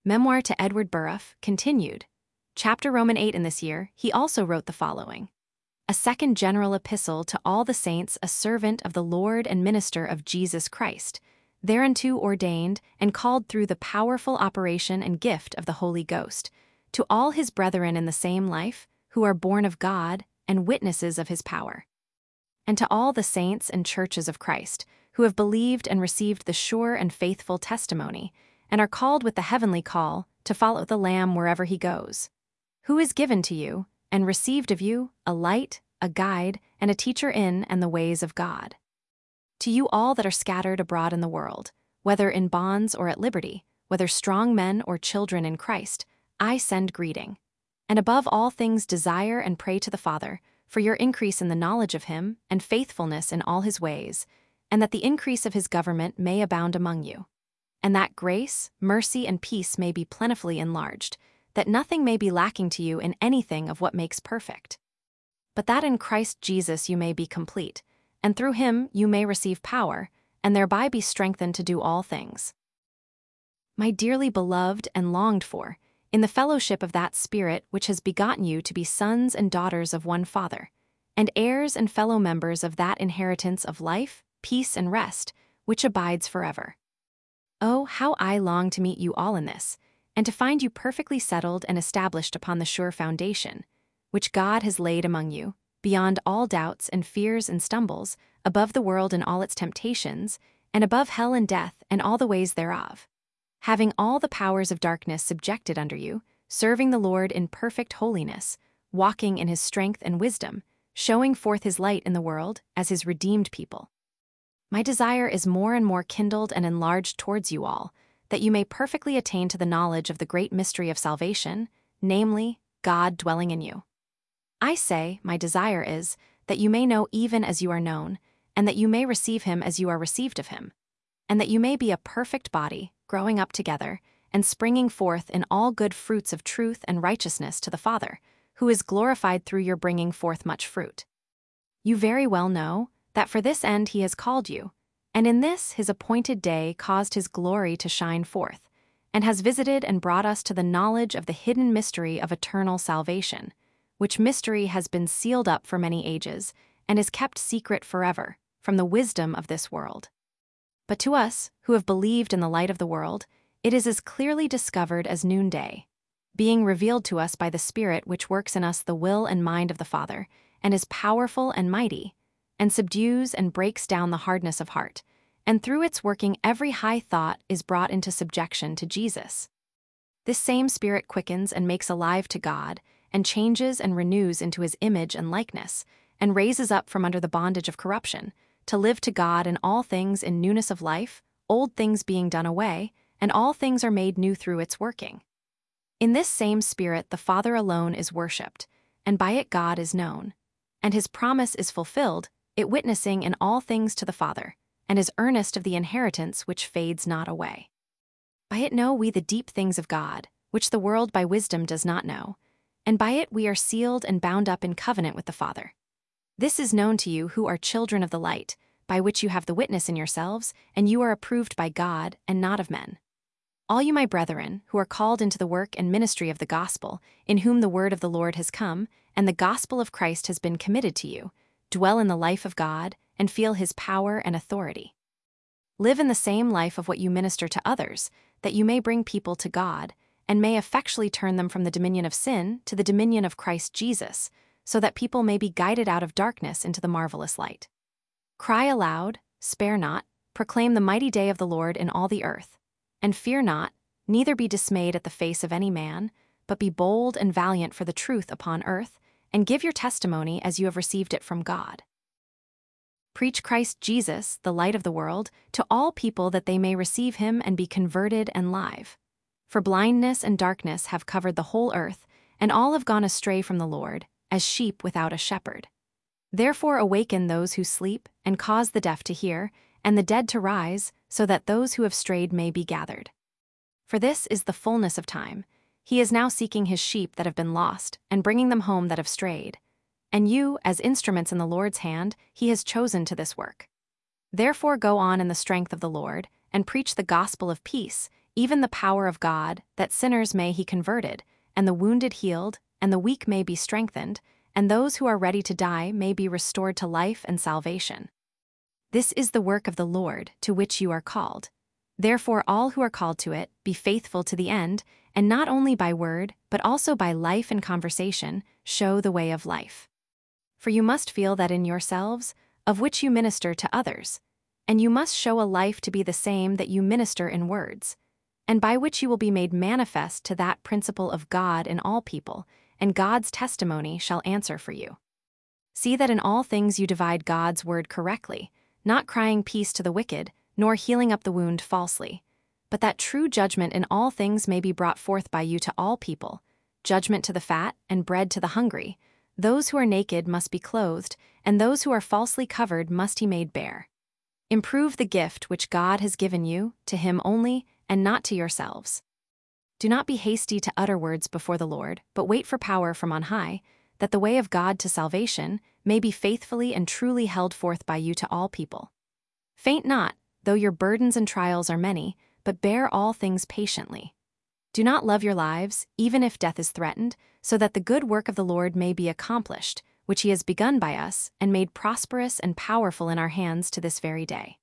Memoir to Edward Burruff, continued. Chapter Roman 8 in this year, he also wrote the following. A second general epistle to all the saints, a servant of the Lord and minister of Jesus Christ, thereunto ordained and called through the powerful operation and gift of the Holy Ghost, to all his brethren in the same life, who are born of God and witnesses of his power. And to all the saints and churches of Christ, who have believed and received the sure and faithful testimony, and are called with the heavenly call to follow the Lamb wherever he goes, who is given to you, and received of you, a light, a guide, and a teacher in and the ways of God. To you all that are scattered abroad in the world, whether in bonds or at liberty, whether strong men or children in Christ, I send greeting. And above all things desire and pray to the Father, for your increase in the knowledge of him, and faithfulness in all his ways, and that the increase of his government may abound among you. And that grace, mercy, and peace may be plentifully enlarged, that nothing may be lacking to you in anything of what makes perfect. But that in Christ Jesus you may be complete, and through him you may receive power, and thereby be strengthened to do all things. My dearly beloved and longed for, in the fellowship of that Spirit which has begotten you to be sons and daughters of one Father, and heirs and fellow members of that inheritance of life, peace, and rest, which abides forever. Oh, how I long to meet you all in this, and to find you perfectly settled and established upon the sure foundation, which God has laid among you, beyond all doubts and fears and stumbles, above the world and all its temptations, and above hell and death and all the ways thereof, having all the powers of darkness subjected under you, serving the Lord in perfect holiness, walking in his strength and wisdom, showing forth his light in the world as his redeemed people. My desire is more and more kindled and enlarged towards you all, that you may perfectly attain to the knowledge of the great mystery of salvation, namely, God dwelling in you. I say, my desire is, that you may know even as you are known, and that you may receive him as you are received of him, and that you may be a perfect body, growing up together, and springing forth in all good fruits of truth and righteousness to the Father, who is glorified through your bringing forth much fruit. You very well know that for this end he has called you, and in this his appointed day caused his glory to shine forth, and has visited and brought us to the knowledge of the hidden mystery of eternal salvation, which mystery has been sealed up for many ages, and is kept secret forever, from the wisdom of this world. But to us, who have believed in the light of the world, it is as clearly discovered as noonday, being revealed to us by the Spirit which works in us the will and mind of the Father, and is powerful and mighty, and subdues and breaks down the hardness of heart, and through its working every high thought is brought into subjection to Jesus. This same Spirit quickens and makes alive to God, and changes and renews into his image and likeness, and raises up from under the bondage of corruption, to live to God in all things in newness of life, old things being done away, and all things are made new through its working. In this same Spirit the Father alone is worshipped, and by it God is known, and his promise is fulfilled, it witnessing in all things to the Father, and is earnest of the inheritance which fades not away. By it know we the deep things of God, which the world by wisdom does not know, and by it we are sealed and bound up in covenant with the Father. This is known to you who are children of the light, by which you have the witness in yourselves, and you are approved by God and not of men. All you my brethren, who are called into the work and ministry of the gospel, in whom the word of the Lord has come, and the gospel of Christ has been committed to you, dwell in the life of God, and feel his power and authority. Live in the same life of what you minister to others, that you may bring people to God, and may effectually turn them from the dominion of sin to the dominion of Christ Jesus, so that people may be guided out of darkness into the marvelous light. Cry aloud, spare not, proclaim the mighty day of the Lord in all the earth, and fear not, neither be dismayed at the face of any man, but be bold and valiant for the truth upon earth, and give your testimony as you have received it from God. Preach Christ Jesus, the light of the world, to all people that they may receive him and be converted and live. For blindness and darkness have covered the whole earth, and all have gone astray from the Lord, as sheep without a shepherd. Therefore awaken those who sleep, and cause the deaf to hear, and the dead to rise, so that those who have strayed may be gathered. For this is the fullness of time. He is now seeking his sheep that have been lost, and bringing them home that have strayed. And you, as instruments in the Lord's hand, he has chosen to this work. Therefore go on in the strength of the Lord, and preach the gospel of peace, even the power of God, that sinners may he converted, and the wounded healed, and the weak may be strengthened, and those who are ready to die may be restored to life and salvation. This is the work of the Lord, to which you are called. Therefore all who are called to it, be faithful to the end, and not only by word, but also by life and conversation, show the way of life. For you must feel that in yourselves, of which you minister to others, and you must show a life to be the same that you minister in words, and by which you will be made manifest to that principle of God in all people, and God's testimony shall answer for you. See that in all things you divide God's word correctly, not crying peace to the wicked, nor healing up the wound falsely, but that true judgment in all things may be brought forth by you to all people, judgment to the fat and bread to the hungry. Those who are naked must be clothed, and those who are falsely covered must he made bare. Improve the gift which God has given you, to him only, and not to yourselves. Do not be hasty to utter words before the Lord, but wait for power from on high, that the way of God to salvation may be faithfully and truly held forth by you to all people. Faint not, though your burdens and trials are many, but bear all things patiently. Do not love your lives, even if death is threatened, so that the good work of the Lord may be accomplished, which he has begun by us, and made prosperous and powerful in our hands to this very day.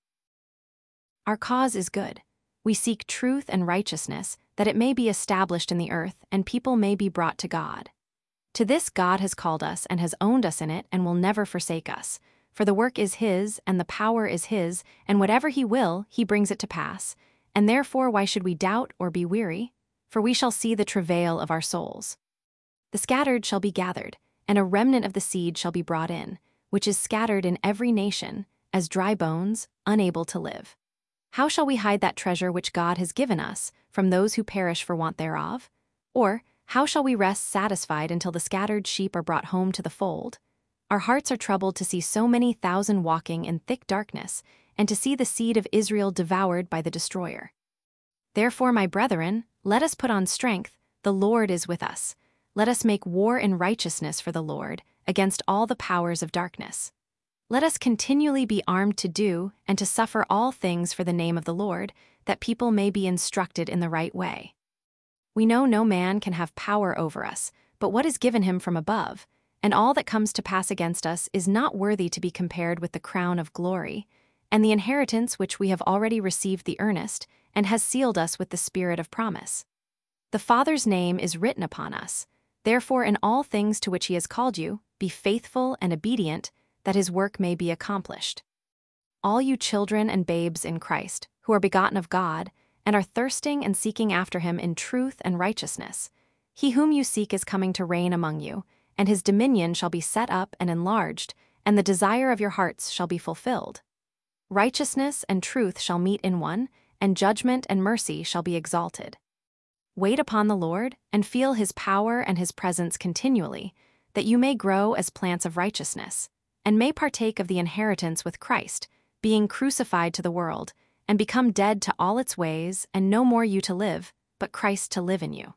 Our cause is good. We seek truth and righteousness, that it may be established in the earth, and people may be brought to God. To this God has called us and has owned us in it and will never forsake us. For the work is his, and the power is his, and whatever he will, he brings it to pass. And therefore why should we doubt or be weary? For we shall see the travail of our souls. The scattered shall be gathered, and a remnant of the seed shall be brought in, which is scattered in every nation, as dry bones, unable to live. How shall we hide that treasure which God has given us from those who perish for want thereof? Or, how shall we rest satisfied until the scattered sheep are brought home to the fold? Our hearts are troubled to see so many thousand walking in thick darkness, and to see the seed of Israel devoured by the destroyer. Therefore, my brethren, let us put on strength, the Lord is with us. Let us make war in righteousness for the Lord, against all the powers of darkness. Let us continually be armed to do and to suffer all things for the name of the Lord, that people may be instructed in the right way. We know no man can have power over us, but what is given him from above, and all that comes to pass against us is not worthy to be compared with the crown of glory, and the inheritance which we have already received the earnest, and has sealed us with the Spirit of promise. The Father's name is written upon us. Therefore in all things to which he has called you, be faithful and obedient, that his work may be accomplished. All you children and babes in Christ, who are begotten of God, and are thirsting and seeking after him in truth and righteousness, he whom you seek is coming to reign among you, and his dominion shall be set up and enlarged, and the desire of your hearts shall be fulfilled. Righteousness and truth shall meet in one, and judgment and mercy shall be exalted. Wait upon the Lord, and feel his power and his presence continually, that you may grow as plants of righteousness, and may partake of the inheritance with Christ, being crucified to the world, and become dead to all its ways, and no more you to live, but Christ to live in you.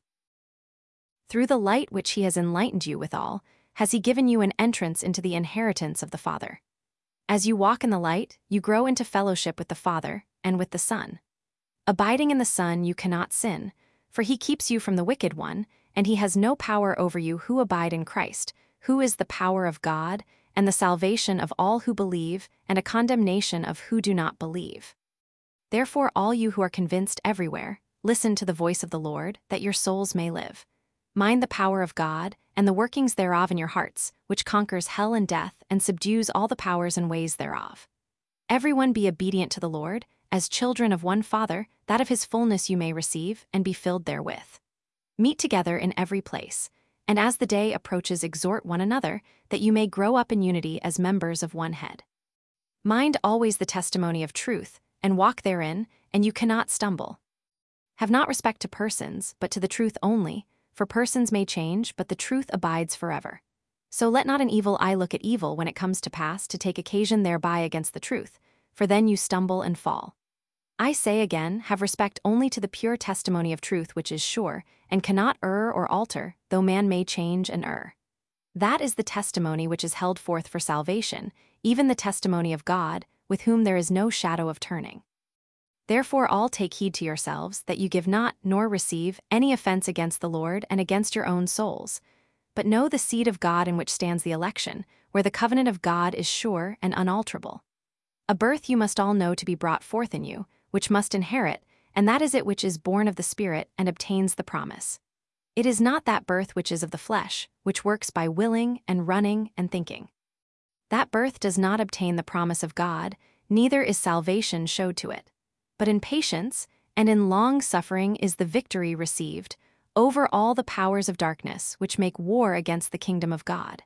Through the light which he has enlightened you withal, has he given you an entrance into the inheritance of the Father. As you walk in the light, you grow into fellowship with the Father and with the Son. Abiding in the Son you cannot sin, for he keeps you from the wicked one, and he has no power over you who abide in Christ, who is the power of God, and the salvation of all who believe, and a condemnation of who do not believe. Therefore all you who are convinced everywhere, listen to the voice of the Lord, that your souls may live. Mind the power of God, and the workings thereof in your hearts, which conquers hell and death, and subdues all the powers and ways thereof. Everyone be obedient to the Lord, as children of one Father, that of his fullness you may receive, and be filled therewith. Meet together in every place, and as the day approaches exhort one another, that you may grow up in unity as members of one head. Mind always the testimony of truth, and walk therein, and you cannot stumble. Have not respect to persons, but to the truth only, for persons may change, but the truth abides forever. So let not an evil eye look at evil when it comes to pass to take occasion thereby against the truth, for then you stumble and fall. I say again, have respect only to the pure testimony of truth which is sure, and cannot err or alter, though man may change and err. That is the testimony which is held forth for salvation, even the testimony of God, with whom there is no shadow of turning. Therefore all take heed to yourselves, that you give not, nor receive, any offense against the Lord and against your own souls. But know the seed of God in which stands the election, where the covenant of God is sure and unalterable. A birth you must all know to be brought forth in you, which must inherit, and that is it which is born of the Spirit and obtains the promise. It is not that birth which is of the flesh, which works by willing and running and thinking. That birth does not obtain the promise of God, neither is salvation showed to it. But in patience and in long suffering is the victory received over all the powers of darkness which make war against the kingdom of God.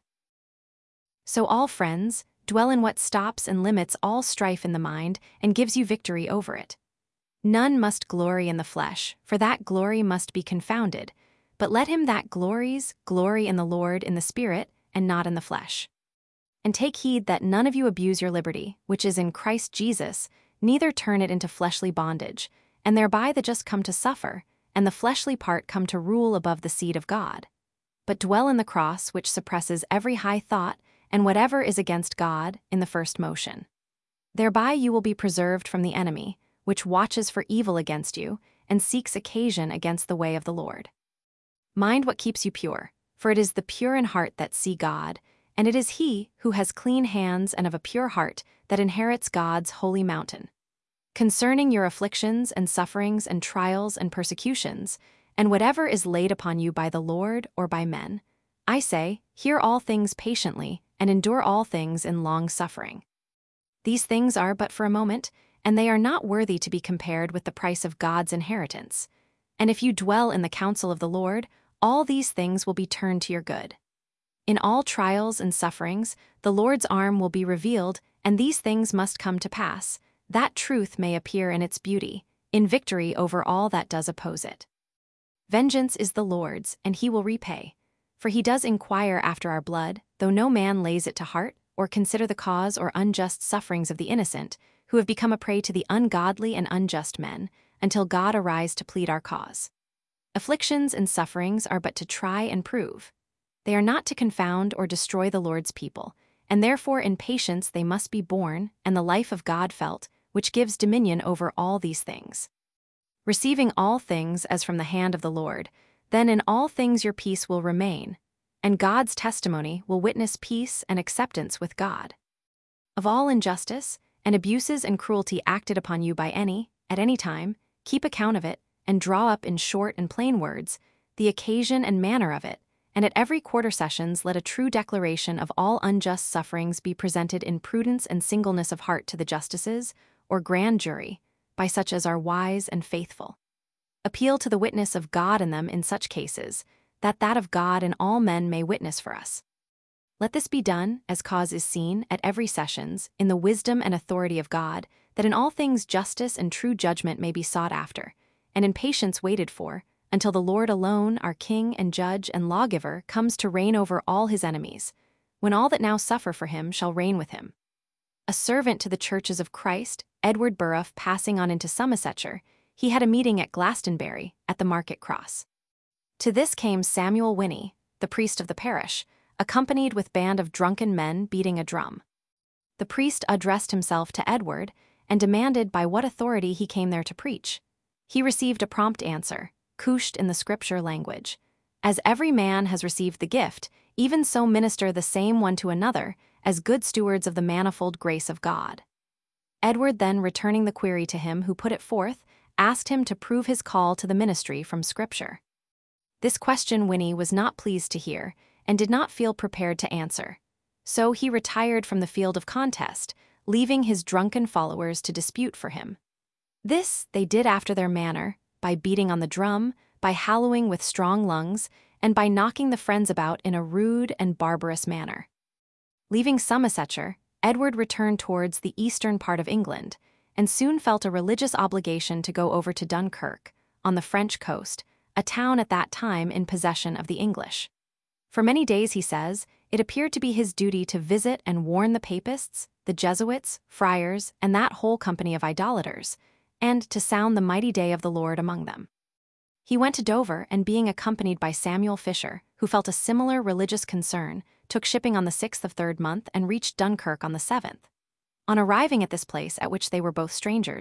So all friends, dwell in what stops and limits all strife in the mind and gives you victory over it. None must glory in the flesh, for that glory must be confounded, but let him that glories glory in the Lord in the Spirit and not in the flesh. And take heed that none of you abuse your liberty, which is in Christ Jesus, neither turn it into fleshly bondage, and thereby the just come to suffer, and the fleshly part come to rule above the seed of God. But dwell in the cross which suppresses every high thought, and whatever is against God, in the first motion. Thereby you will be preserved from the enemy, which watches for evil against you, and seeks occasion against the way of the Lord. Mind what keeps you pure, for it is the pure in heart that see God, and it is he who has clean hands and of a pure heart that inherits God's holy mountain. Concerning your afflictions and sufferings and trials and persecutions, and whatever is laid upon you by the Lord or by men, I say, hear all things patiently, and endure all things in long suffering. These things are but for a moment, and they are not worthy to be compared with the price of God's inheritance. And if you dwell in the counsel of the Lord, all these things will be turned to your good. In all trials and sufferings, the Lord's arm will be revealed, and these things must come to pass, that truth may appear in its beauty, in victory over all that does oppose it. Vengeance is the Lord's, and he will repay. For he does inquire after our blood, though no man lays it to heart, or consider the cause or unjust sufferings of the innocent, who have become a prey to the ungodly and unjust men, until God arise to plead our cause. Afflictions and sufferings are but to try and prove. They are not to confound or destroy the Lord's people, and therefore in patience they must be borne, and the life of God felt, which gives dominion over all these things. Receiving all things as from the hand of the Lord, then in all things your peace will remain, and God's testimony will witness peace and acceptance with God. Of all injustice and abuses and cruelty acted upon you by any, at any time, keep account of it, and draw up in short and plain words the occasion and manner of it, and at every quarter sessions let a true declaration of all unjust sufferings be presented in prudence and singleness of heart to the justices, or grand jury, by such as are wise and faithful. Appeal to the witness of God in them in such cases, that of God in all men may witness for us. Let this be done, as cause is seen, at every sessions, in the wisdom and authority of God, that in all things justice and true judgment may be sought after, and in patience waited for, until the Lord alone, our King and Judge and Lawgiver, comes to reign over all his enemies, when all that now suffer for him shall reign with him. A servant to the churches of Christ, Edward Burrough, passing on into Somersetshire, he had a meeting at Glastonbury, at the Market Cross. To this came Samuel Winnie, the priest of the parish, accompanied with band of drunken men beating a drum. The priest addressed himself to Edward, and demanded by what authority he came there to preach. He received a prompt answer, couched in the scripture language. As every man has received the gift, even so minister the same one to another, as good stewards of the manifold grace of God. Edward then, returning the query to him who put it forth, asked him to prove his call to the ministry from scripture. This question Winnie was not pleased to hear, and did not feel prepared to answer. So he retired from the field of contest, leaving his drunken followers to dispute for him. This they did after their manner, by beating on the drum, by hallooing with strong lungs, and by knocking the friends about in a rude and barbarous manner. Leaving Somersetshire, Edward returned towards the eastern part of England, and soon felt a religious obligation to go over to Dunkirk, on the French coast, a town at that time in possession of the English. For many days, he says, it appeared to be his duty to visit and warn the papists, the Jesuits, friars, and that whole company of idolaters, and to sound the mighty day of the Lord among them. He went to Dover, and being accompanied by Samuel Fisher, who felt a similar religious concern, took shipping on the 6th of 3rd month and reached Dunkirk on the 7th. On arriving at this place, at which they were both strangers,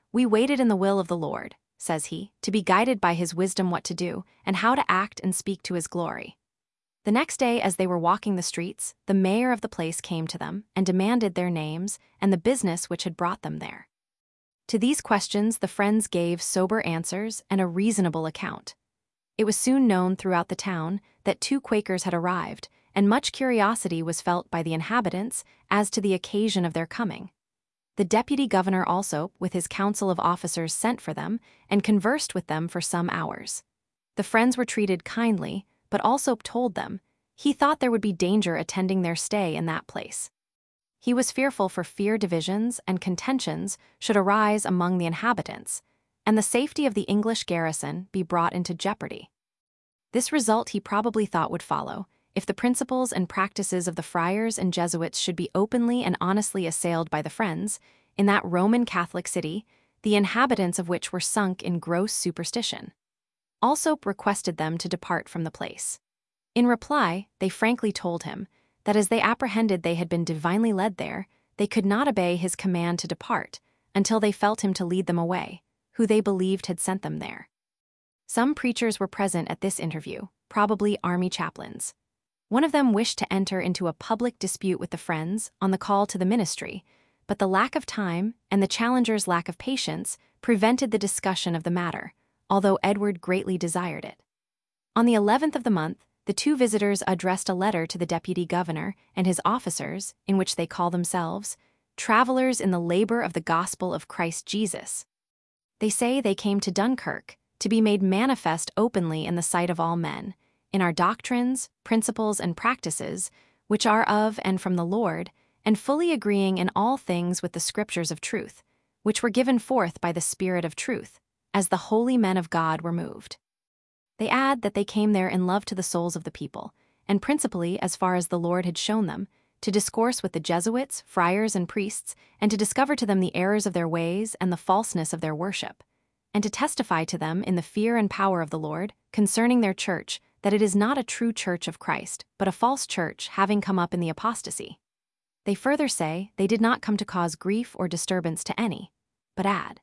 "We waited in the will of the Lord," says he, "to be guided by his wisdom what to do, and how to act and speak to his glory." The next day, as they were walking the streets, the mayor of the place came to them and demanded their names and the business which had brought them there. To these questions the friends gave sober answers and a reasonable account. It was soon known throughout the town that 2 Quakers had arrived, and much curiosity was felt by the inhabitants as to the occasion of their coming. The deputy governor also, with his council of officers, sent for them and conversed with them for some hours. The friends were treated kindly, but also told them he thought there would be danger attending their stay in that place. He was fearful for fear divisions and contentions should arise among the inhabitants, and the safety of the English garrison be brought into jeopardy. This result he probably thought would follow if the principles and practices of the friars and Jesuits should be openly and honestly assailed by the Friends, in that Roman Catholic city, the inhabitants of which were sunk in gross superstition. Alsop requested them to depart from the place. In reply, they frankly told him that as they apprehended they had been divinely led there, they could not obey his command to depart until they felt him to lead them away, who they believed had sent them there. Some preachers were present at this interview, probably army chaplains. One of them wished to enter into a public dispute with the Friends on the call to the ministry, but the lack of time and the challenger's lack of patience prevented the discussion of the matter, although Edward greatly desired it. On the 11th of the month, the 2 visitors addressed a letter to the deputy governor and his officers, in which they call themselves travelers in the labor of the gospel of Christ Jesus. They say they came to Dunkirk to be made manifest openly in the sight of all men, in our doctrines, principles, and practices, which are of and from the Lord, and fully agreeing in all things with the scriptures of truth, which were given forth by the Spirit of truth, as the holy men of God were moved. They add that they came there in love to the souls of the people, and principally, as far as the Lord had shown them, to discourse with the Jesuits, friars, and priests, and to discover to them the errors of their ways and the falseness of their worship, and to testify to them in the fear and power of the Lord concerning their church, that it is not a true church of Christ, but a false church having come up in the apostasy. They further say they did not come to cause grief or disturbance to any, but add,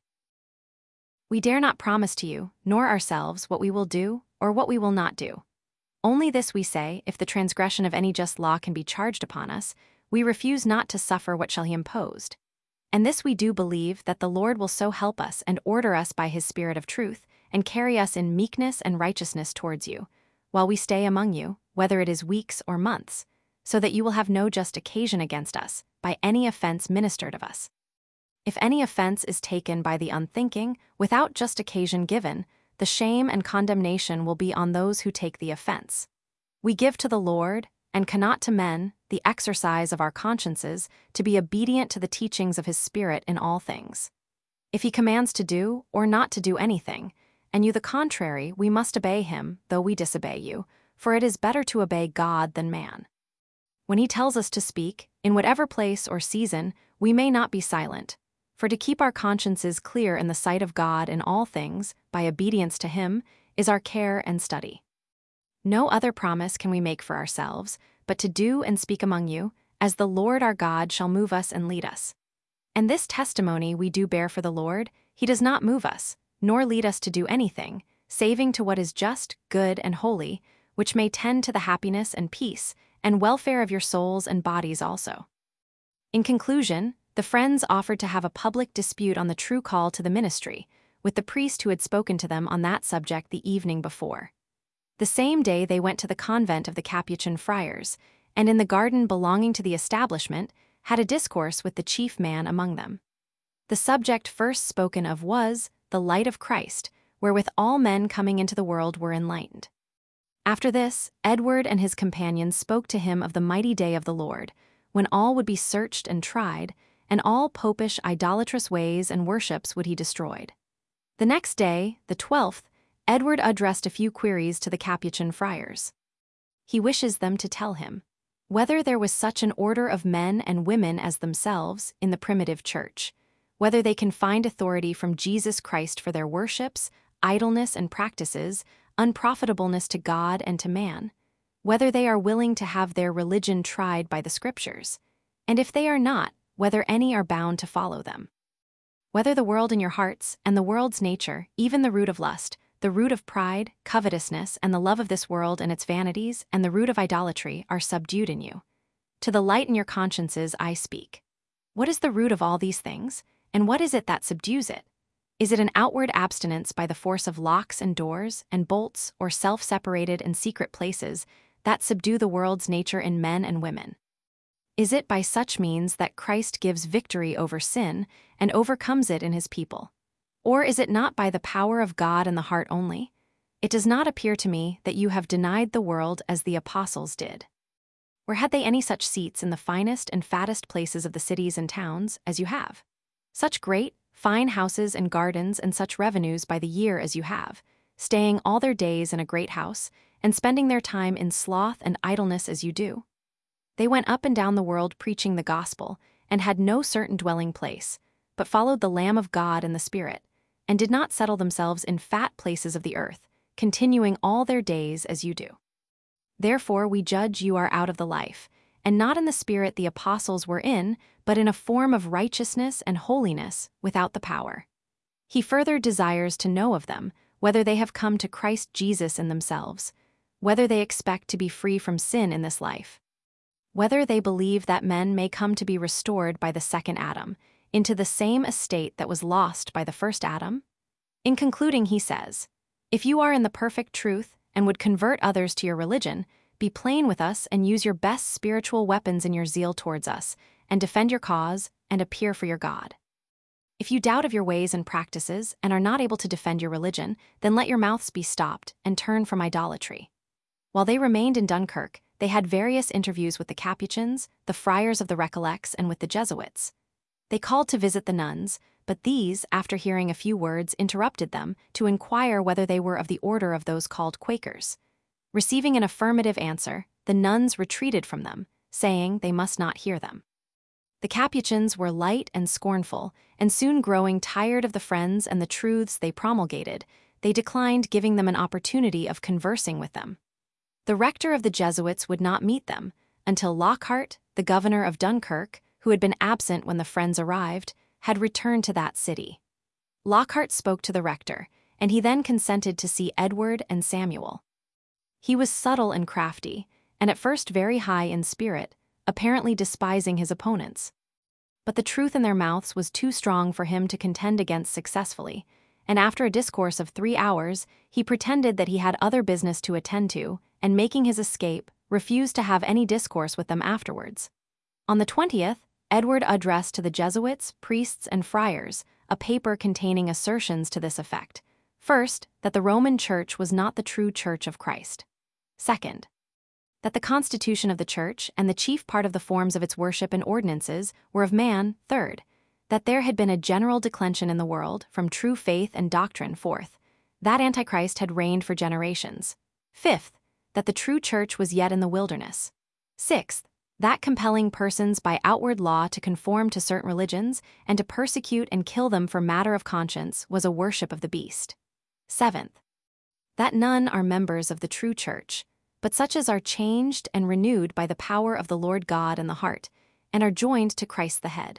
"We dare not promise to you, nor ourselves, what we will do or what we will not do. Only this we say, if the transgression of any just law can be charged upon us, we refuse not to suffer what shall he imposed. And this we do believe, that the Lord will so help us and order us by his Spirit of truth, and carry us in meekness and righteousness towards you, while we stay among you, whether it is weeks or months, so that you will have no just occasion against us by any offense ministered of us. If any offense is taken by the unthinking, without just occasion given, the shame and condemnation will be on those who take the offense. We give to the Lord, and cannot to men, the exercise of our consciences to be obedient to the teachings of his Spirit in all things. If he commands to do or not to do anything, and you the contrary, we must obey him, though we disobey you, for it is better to obey God than man. When he tells us to speak, in whatever place or season, we may not be silent, for to keep our consciences clear in the sight of God in all things, by obedience to him, is our care and study. No other promise can we make for ourselves, but to do and speak among you, as the Lord our God shall move us and lead us. And this testimony we do bear for the Lord, he does not move us, nor lead us to do anything, saving to what is just, good, and holy, which may tend to the happiness and peace, and welfare of your souls and bodies also. In conclusion, the friends offered to have a public dispute on the true call to the ministry, with the priest who had spoken to them on that subject the evening before. The same day they went to the convent of the Capuchin friars, and in the garden belonging to the establishment, had a discourse with the chief man among them. The subject first spoken of was the light of Christ, wherewith all men coming into the world were enlightened. After this, Edward and his companions spoke to him of the mighty day of the Lord, when all would be searched and tried, and all popish idolatrous ways and worships would he destroyed. The next day, the 12th, Edward addressed a few queries to the Capuchin friars. He wishes them to tell him whether there was such an order of men and women as themselves in the primitive church, whether they can find authority from Jesus Christ for their worships, idleness and practices, unprofitableness to God and to man, whether they are willing to have their religion tried by the Scriptures, and if they are not, whether any are bound to follow them. whether the world in your hearts and the world's nature, even the root of lust, the root of pride, covetousness, and the love of this world and its vanities, and the root of idolatry are subdued in you. To the light in your consciences I speak. What is the root of all these things, and what is it that subdues it? Is it an outward abstinence by the force of locks and doors and bolts or self-separated and secret places that subdue the world's nature in men and women? Is it by such means that Christ gives victory over sin and overcomes it in his people? Or is it not by the power of God in the heart only? It does not appear to me that you have denied the world as the apostles did. Or had they any such seats in the finest and fattest places of the cities and towns as you have? Such great, fine houses and gardens and such revenues by the year as you have, staying all their days in a great house, and spending their time in sloth and idleness as you do? They went up and down the world preaching the gospel, and had no certain dwelling place, but followed the Lamb of God in the Spirit, and did not settle themselves in fat places of the earth, continuing all their days as you do. Therefore we judge you are out of the life, and not in the spirit the apostles were in, but in a form of righteousness and holiness without the power. He further desires to know of them, whether they have come to Christ Jesus in themselves, whether they expect to be free from sin in this life, whether they believe that men may come to be restored by the second Adam, into the same estate that was lost by the first Adam? In concluding, he says, if you are in the perfect truth and would convert others to your religion, be plain with us and use your best spiritual weapons in your zeal towards us, and defend your cause and appear for your God. If you doubt of your ways and practices and are not able to defend your religion, then let your mouths be stopped and turn from idolatry. While they remained in Dunkirk, they had various interviews with the Capuchins, the friars of the Recollects, and with the Jesuits. They called to visit the nuns, but these, after hearing a few words, interrupted them to inquire whether they were of the order of those called Quakers. Receiving an affirmative answer, the nuns retreated from them, saying they must not hear them. The Capuchins were light and scornful, and soon growing tired of the friends and the truths they promulgated, they declined giving them an opportunity of conversing with them. The rector of the Jesuits would not meet them, until Lockhart, the governor of Dunkirk, who had been absent when the friends arrived, had returned to that city. Lockhart spoke to the rector, and he then consented to see Edward and Samuel. He was subtle and crafty, and at first very high in spirit, apparently despising his opponents. But the truth in their mouths was too strong for him to contend against successfully, and after a discourse of 3 hours, he pretended that he had other business to attend to, and making his escape, refused to have any discourse with them afterwards. On the 20th, Edward addressed to the Jesuits, priests, and friars a paper containing assertions to this effect. First, that the Roman Church was not the true Church of Christ. Second, that the constitution of the Church and the chief part of the forms of its worship and ordinances were of man. Third, that there had been a general declension in the world from true faith and doctrine. Fourth, that Antichrist had reigned for generations. Fifth, that the true Church was yet in the wilderness. Sixth, that compelling persons by outward law to conform to certain religions and to persecute and kill them for matter of conscience was a worship of the beast. Seventh, that none are members of the true Church, but such as are changed and renewed by the power of the Lord God in the heart, and are joined to Christ the head.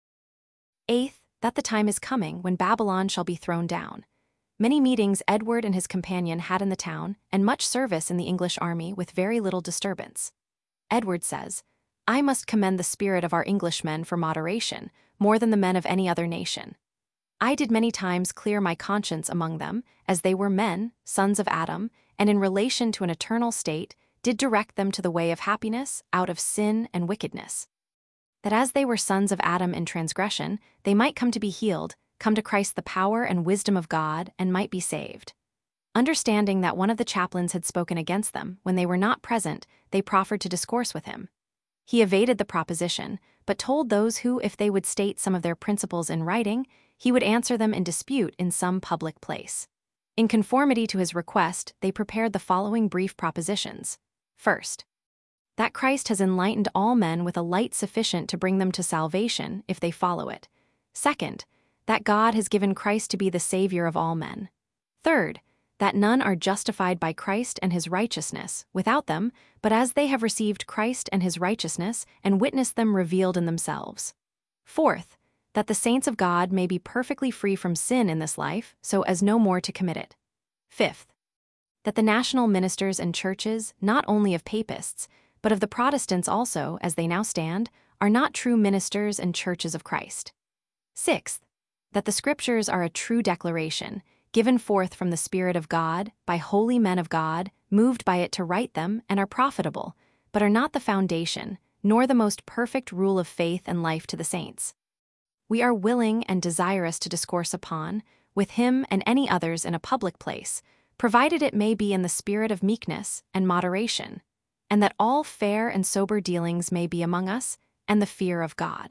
Eighth, that the time is coming when Babylon shall be thrown down. Many meetings Edward and his companion had in the town, and much service in the English army with very little disturbance. Edward says, I must commend the spirit of our Englishmen for moderation, more than the men of any other nation. I did many times clear my conscience among them, as they were men, sons of Adam, and in relation to an eternal state, did direct them to the way of happiness out of sin and wickedness. That as they were sons of Adam in transgression, they might come to be healed, come to Christ the power and wisdom of God, and might be saved. Understanding that one of the chaplains had spoken against them, when they were not present, they proffered to discourse with him. He evaded the proposition, but told those who, if they would state some of their principles in writing, he would answer them in dispute in some public place. In conformity to his request, they prepared the following brief propositions. First, that Christ has enlightened all men with a light sufficient to bring them to salvation if they follow it. Second, that God has given Christ to be the Savior of all men. Third, that none are justified by Christ and his righteousness without them, but as they have received Christ and his righteousness and witnessed them revealed in themselves. Fourth, that the saints of God may be perfectly free from sin in this life, so as no more to commit it. Fifth, that the national ministers and churches, not only of papists, but of the Protestants also, as they now stand, are not true ministers and churches of Christ. Sixth, that the Scriptures are a true declaration, given forth from the Spirit of God, by holy men of God, moved by it to write them, and are profitable, but are not the foundation, nor the most perfect rule of faith and life to the saints. We are willing and desirous to discourse upon, with him and any others in a public place, provided it may be in the spirit of meekness and moderation, and that all fair and sober dealings may be among us, and the fear of God.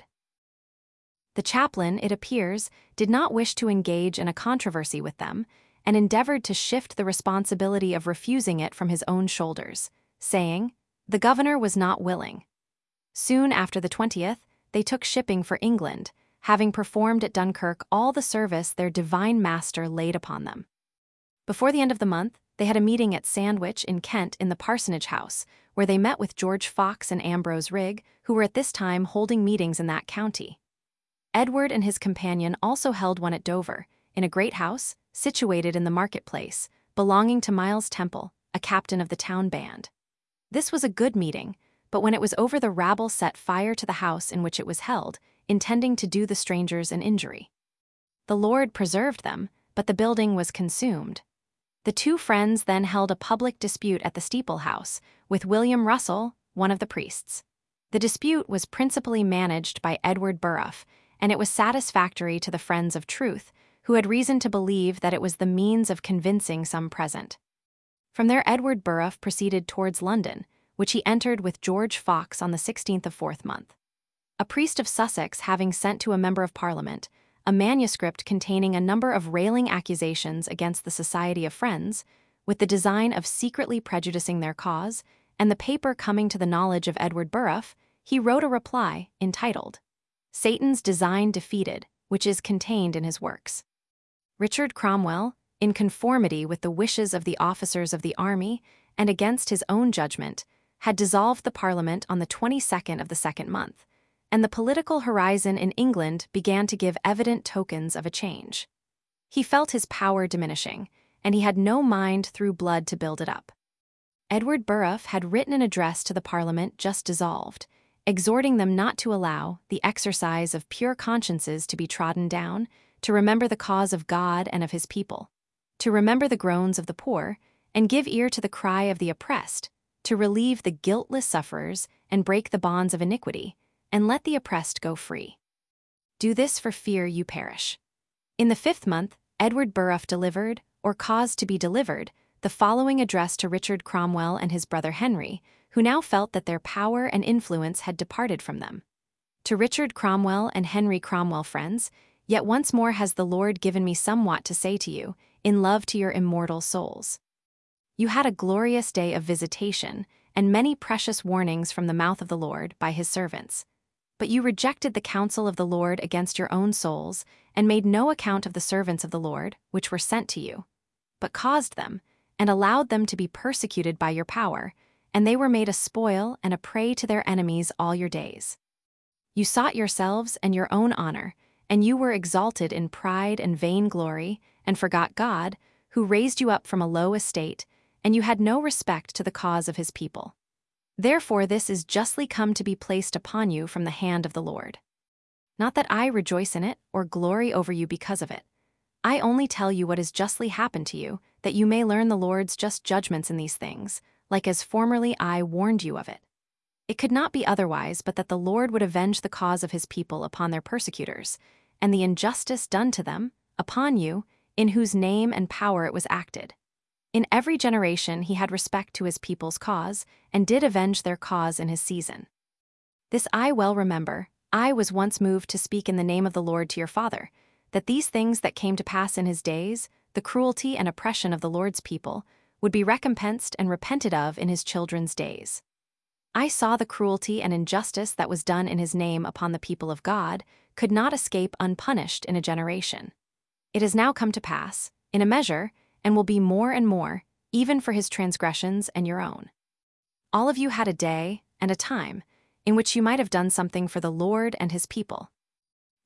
The chaplain, it appears, did not wish to engage in a controversy with them, and endeavored to shift the responsibility of refusing it from his own shoulders, saying, "The governor was not willing." Soon after the 20th, they took shipping for England, having performed at Dunkirk all the service their divine master laid upon them. Before the end of the month, they had a meeting at Sandwich in Kent in the parsonage house, where they met with George Fox and Ambrose Rigg, who were at this time holding meetings in that county. Edward and his companion also held one at Dover, in a great house, situated in the marketplace, belonging to Miles Temple, a captain of the town band. This was a good meeting, but when it was over, the rabble set fire to the house in which it was held, intending to do the strangers an injury. The Lord preserved them, but the building was consumed. The two friends then held a public dispute at the Steeple House, with William Russell, one of the priests. The dispute was principally managed by Edward Burruff, and it was satisfactory to the friends of truth, who had reason to believe that it was the means of convincing some present. From there Edward Burruff proceeded towards London, which he entered with George Fox on the 16th of 4th month. A priest of Sussex having sent to a member of Parliament a manuscript containing a number of railing accusations against the Society of Friends, with the design of secretly prejudicing their cause, and the paper coming to the knowledge of Edward Burruff, he wrote a reply entitled, "Satan's Design Defeated," which is contained in his works. Richard Cromwell, in conformity with the wishes of the officers of the army and against his own judgment, had dissolved the Parliament on the 22nd of the 2nd month, and the political horizon in England began to give evident tokens of a change. He felt his power diminishing, and he had no mind through blood to build it up. Edward Burruff had written an address to the Parliament just dissolved, exhorting them not to allow the exercise of pure consciences to be trodden down, to remember the cause of God and of his people, to remember the groans of the poor, and give ear to the cry of the oppressed, to relieve the guiltless sufferers and break the bonds of iniquity, and let the oppressed go free. Do this for fear you perish. In the 5th month, Edward Burruff delivered, or caused to be delivered, the following address to Richard Cromwell and his brother Henry, who now felt that their power and influence had departed from them. To Richard Cromwell and Henry Cromwell, friends, yet once more has the Lord given me somewhat to say to you, in love to your immortal souls. You had a glorious day of visitation, and many precious warnings from the mouth of the Lord by his servants. But you rejected the counsel of the Lord against your own souls, and made no account of the servants of the Lord, which were sent to you, but caused them, and allowed them to be persecuted by your power, and they were made a spoil and a prey to their enemies all your days. You sought yourselves and your own honor, and you were exalted in pride and vain glory, and forgot God, who raised you up from a low estate, and you had no respect to the cause of his people. Therefore this is justly come to be placed upon you from the hand of the Lord. Not that I rejoice in it, or glory over you because of it. I only tell you what has justly happened to you, that you may learn the Lord's just judgments in these things, like as formerly I warned you of it. It could not be otherwise but that the Lord would avenge the cause of his people upon their persecutors, and the injustice done to them, upon you, in whose name and power it was acted. In every generation he had respect to his people's cause, and did avenge their cause in his season. This I well remember. I was once moved to speak in the name of the Lord to your father, that these things that came to pass in his days, the cruelty and oppression of the Lord's people, would be recompensed and repented of in his children's days. I saw the cruelty and injustice that was done in his name upon the people of God could not escape unpunished in a generation. It has now come to pass, in a measure, and will be more and more, even for his transgressions and your own. All of you had a day and a time in which you might have done something for the Lord and his people.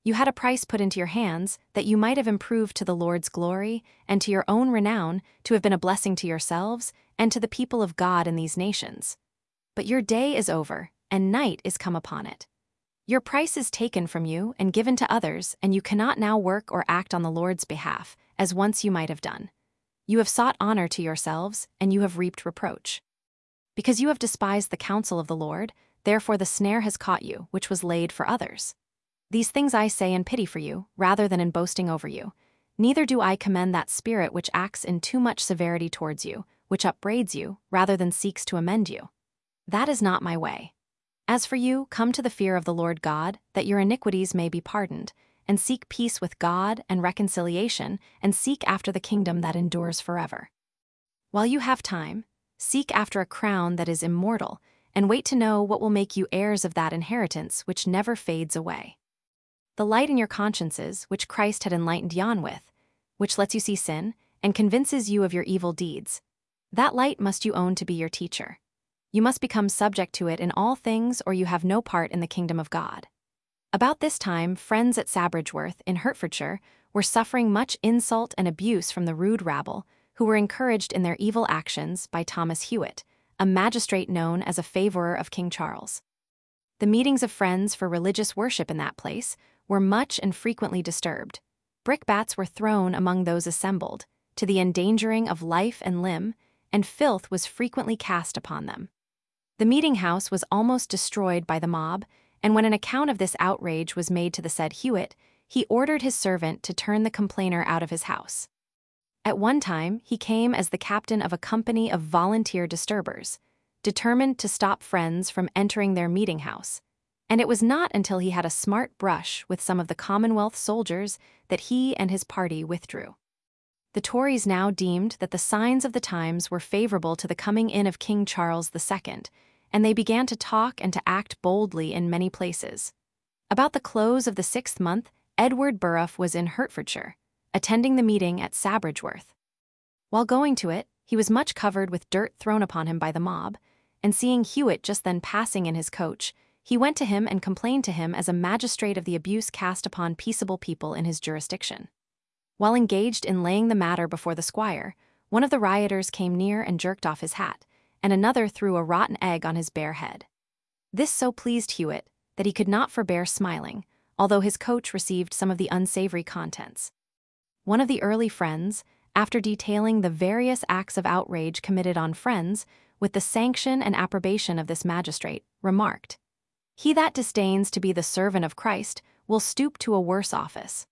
You had a price put into your hands that you might have improved to the Lord's glory and to your own renown, to have been a blessing to yourselves and to the people of God in these nations. But your day is over, and night is come upon it. Your price is taken from you and given to others, and you cannot now work or act on the Lord's behalf, as once you might have done. You have sought honor to yourselves, and you have reaped reproach. Because you have despised the counsel of the Lord, therefore the snare has caught you, which was laid for others. These things I say in pity for you, rather than in boasting over you. Neither do I commend that spirit which acts in too much severity towards you, which upbraids you, rather than seeks to amend you. That is not my way. As for you, come to the fear of the Lord God, that your iniquities may be pardoned, and seek peace with God and reconciliation, and seek after the kingdom that endures forever. While you have time, seek after a crown that is immortal, and wait to know what will make you heirs of that inheritance which never fades away. The light in your consciences, which Christ had enlightened yon with, which lets you see sin, and convinces you of your evil deeds, that light must you own to be your teacher. You must become subject to it in all things, or you have no part in the kingdom of God. About this time, friends at Sabridgeworth, in Hertfordshire, were suffering much insult and abuse from the rude rabble, who were encouraged in their evil actions by Thomas Hewitt, a magistrate known as a favourer of King Charles. The meetings of Friends for religious worship in that place were much and frequently disturbed. Brickbats were thrown among those assembled, to the endangering of life and limb, and filth was frequently cast upon them. The meeting house was almost destroyed by the mob, and when an account of this outrage was made to the said Hewitt, he ordered his servant to turn the complainer out of his house. At one time, he came as the captain of a company of volunteer disturbers, determined to stop Friends from entering their meeting house, and it was not until he had a smart brush with some of the Commonwealth soldiers that he and his party withdrew. The Tories now deemed that the signs of the times were favourable to the coming in of King Charles II, and they began to talk and to act boldly in many places. About the close of the 6th month, Edward Burrough was in Hertfordshire, attending the meeting at Sabridgeworth. While going to it, he was much covered with dirt thrown upon him by the mob, and seeing Hewitt just then passing in his coach, he went to him and complained to him as a magistrate of the abuse cast upon peaceable people in his jurisdiction. While engaged in laying the matter before the squire, one of the rioters came near and jerked off his hat, and another threw a rotten egg on his bare head. This so pleased Hewitt that he could not forbear smiling, although his coach received some of the unsavory contents. One of the early Friends, after detailing the various acts of outrage committed on Friends, with the sanction and approbation of this magistrate, remarked, "He that disdains to be the servant of Christ will stoop to a worse office."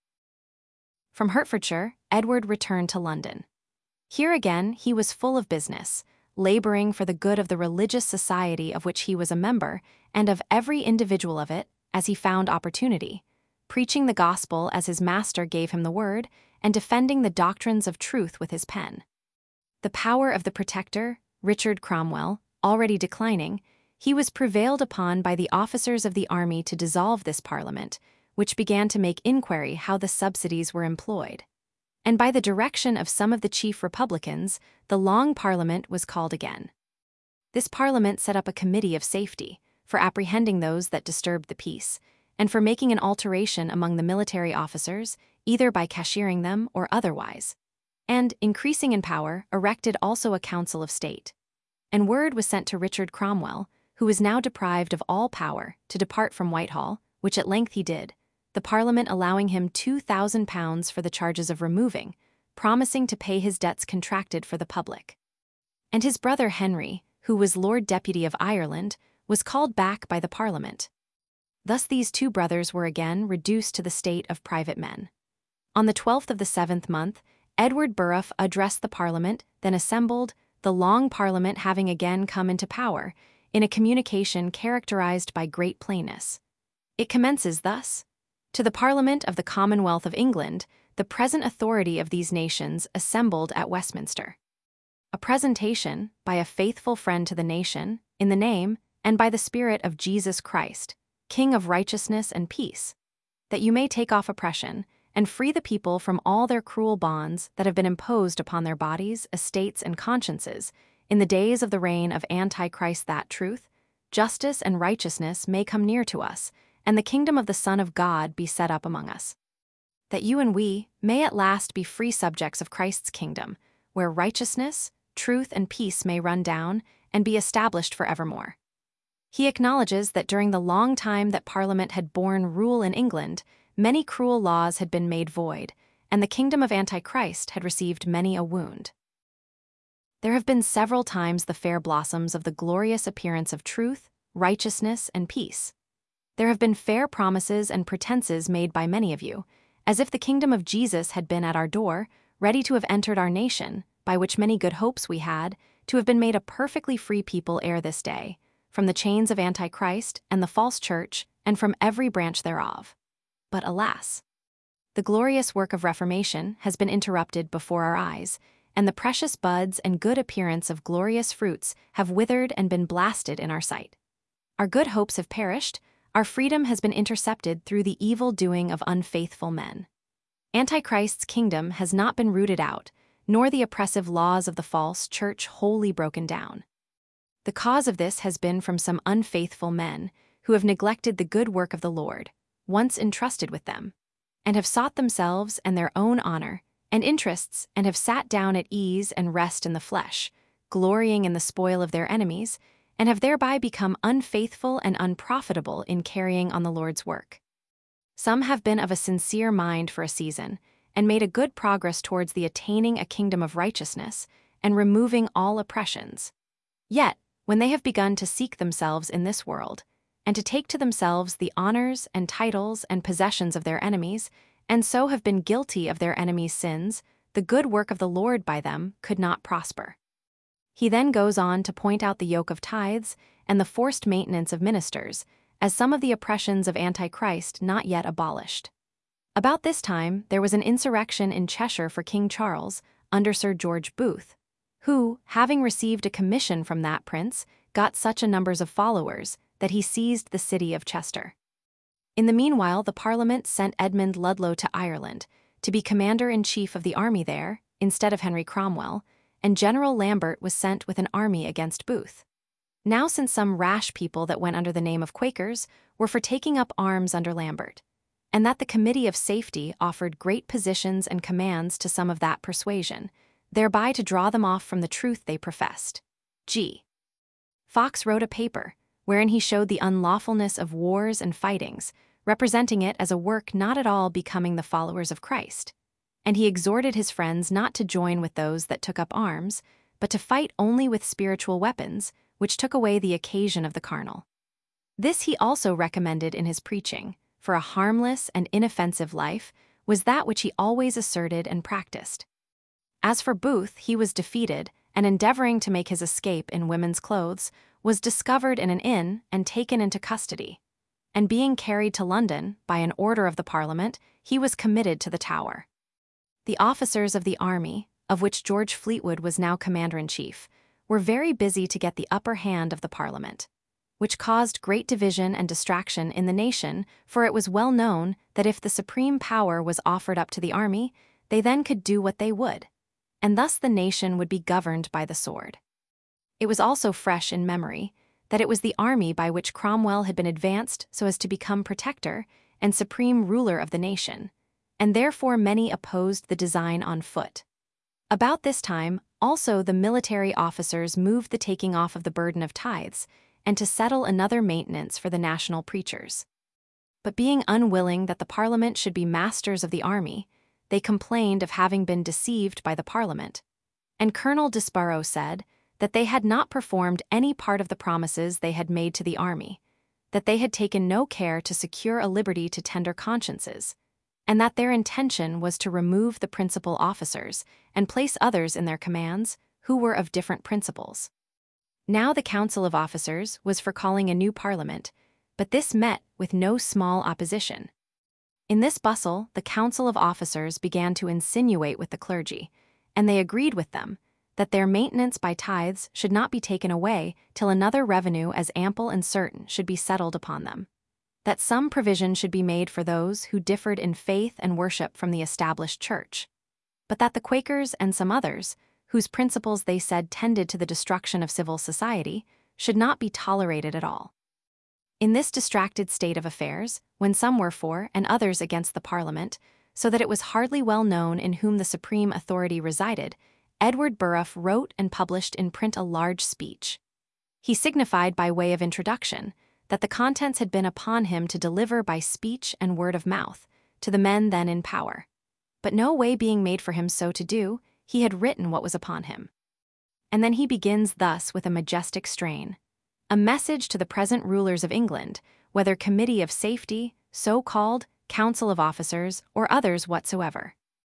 From Hertfordshire, Edward returned to London. Here again he was full of business, laboring for the good of the religious society of which he was a member, and of every individual of it, as he found opportunity, preaching the gospel as his master gave him the word, and defending the doctrines of truth with his pen. The power of the Protector, Richard Cromwell, already declining, he was prevailed upon by the officers of the army to dissolve this Parliament, which began to make inquiry how the subsidies were employed. And by the direction of some of the chief Republicans, the Long Parliament was called again. This Parliament set up a committee of safety, for apprehending those that disturbed the peace, and for making an alteration among the military officers, either by cashiering them or otherwise, and, increasing in power, erected also a Council of State. And word was sent to Richard Cromwell, who was now deprived of all power, to depart from Whitehall, which at length he did, the Parliament allowing him £2,000 for the charges of removing, promising to pay his debts contracted for the public. And his brother Henry, who was Lord Deputy of Ireland, was called back by the Parliament. Thus these two brothers were again reduced to the state of private men. On the 12th of the 7th month, Edward Burrough addressed the Parliament, then assembled, the Long Parliament having again come into power, in a communication characterized by great plainness. It commences thus: "To the Parliament of the Commonwealth of England, the present authority of these nations assembled at Westminster. A presentation, by a faithful friend to the nation, in the name, and by the Spirit of Jesus Christ, King of righteousness and peace, that you may take off oppression, and free the people from all their cruel bonds that have been imposed upon their bodies, estates, and consciences, in the days of the reign of Antichrist, that truth, justice, and righteousness may come near to us, and the kingdom of the Son of God be set up among us. That you and we may at last be free subjects of Christ's kingdom, where righteousness, truth, and peace may run down and be established forevermore. He acknowledges that during the long time that Parliament had borne rule in England, many cruel laws had been made void, and the kingdom of Antichrist had received many a wound. There have been several times the fair blossoms of the glorious appearance of truth, righteousness, and peace. There have been fair promises and pretenses made by many of you, as if the kingdom of Jesus had been at our door, ready to have entered our nation, by which many good hopes we had, to have been made a perfectly free people ere this day, from the chains of Antichrist and the false church, and from every branch thereof. But alas! The glorious work of reformation has been interrupted before our eyes, and the precious buds and good appearance of glorious fruits have withered and been blasted in our sight. Our good hopes have perished, our freedom has been intercepted through the evil doing of unfaithful men. Antichrist's kingdom has not been rooted out, nor the oppressive laws of the false church wholly broken down. The cause of this has been from some unfaithful men who have neglected the good work of the Lord, once entrusted with them, and have sought themselves and their own honor and interests, and have sat down at ease and rest in the flesh, glorying in the spoil of their enemies, and have thereby become unfaithful and unprofitable in carrying on the Lord's work. Some have been of a sincere mind for a season, and made a good progress towards the attaining a kingdom of righteousness, and removing all oppressions. Yet, when they have begun to seek themselves in this world, and to take to themselves the honors and titles and possessions of their enemies, and so have been guilty of their enemies' sins, the good work of the Lord by them could not prosper. He then goes on to point out the yoke of tithes and the forced maintenance of ministers as some of the oppressions of Antichrist not yet abolished. About this time, there was an insurrection in Cheshire for King Charles under Sir George Booth, who, having received a commission from that prince, got such a numbers of followers that he seized the city of Chester. In the meanwhile, the Parliament sent Edmund Ludlow to Ireland to be commander-in-chief of the army there, instead of Henry Cromwell, and General Lambert was sent with an army against Booth. Now, since some rash people that went under the name of Quakers were for taking up arms under Lambert, and that the Committee of Safety offered great positions and commands to some of that persuasion, thereby to draw them off from the truth they professed. G. Fox wrote a paper, wherein he showed the unlawfulness of wars and fightings, representing it as a work not at all becoming the followers of Christ. And he exhorted his friends not to join with those that took up arms, but to fight only with spiritual weapons, which took away the occasion of the carnal. This he also recommended in his preaching, for a harmless and inoffensive life was that which he always asserted and practiced. As for Booth, he was defeated, and endeavoring to make his escape in women's clothes, was discovered in an inn and taken into custody. And being carried to London, by an order of the Parliament, he was committed to the Tower. The officers of the army, of which George Fleetwood was now commander-in-chief, were very busy to get the upper hand of the Parliament, which caused great division and distraction in the nation, for it was well known that if the supreme power was offered up to the army, they then could do what they would, and thus the nation would be governed by the sword. It was also fresh in memory that it was the army by which Cromwell had been advanced so as to become protector and supreme ruler of the nation, and therefore many opposed the design on foot. About this time, also the military officers moved the taking off of the burden of tithes, and to settle another maintenance for the national preachers. But being unwilling that the Parliament should be masters of the army, they complained of having been deceived by the Parliament, and Colonel Desborough said that they had not performed any part of the promises they had made to the army, that they had taken no care to secure a liberty to tender consciences, and that their intention was to remove the principal officers and place others in their commands who were of different principles. Now the Council of Officers was for calling a new Parliament, but this met with no small opposition. In this bustle, the Council of Officers began to insinuate with the clergy, and they agreed with them, that their maintenance by tithes should not be taken away till another revenue as ample and certain should be settled upon them, that some provision should be made for those who differed in faith and worship from the established church, but that the Quakers and some others, whose principles they said tended to the destruction of civil society, should not be tolerated at all. In this distracted state of affairs, when some were for and others against the Parliament, so that it was hardly well known in whom the supreme authority resided, Edward Burruffe wrote and published in print a large speech. He signified by way of introduction that the contents had been upon him to deliver by speech and word of mouth to the men then in power. But no way being made for him so to do, he had written what was upon him. And then he begins thus with a majestic strain. A message to the present rulers of England, whether Committee of Safety, so-called, Council of Officers, or others whatsoever.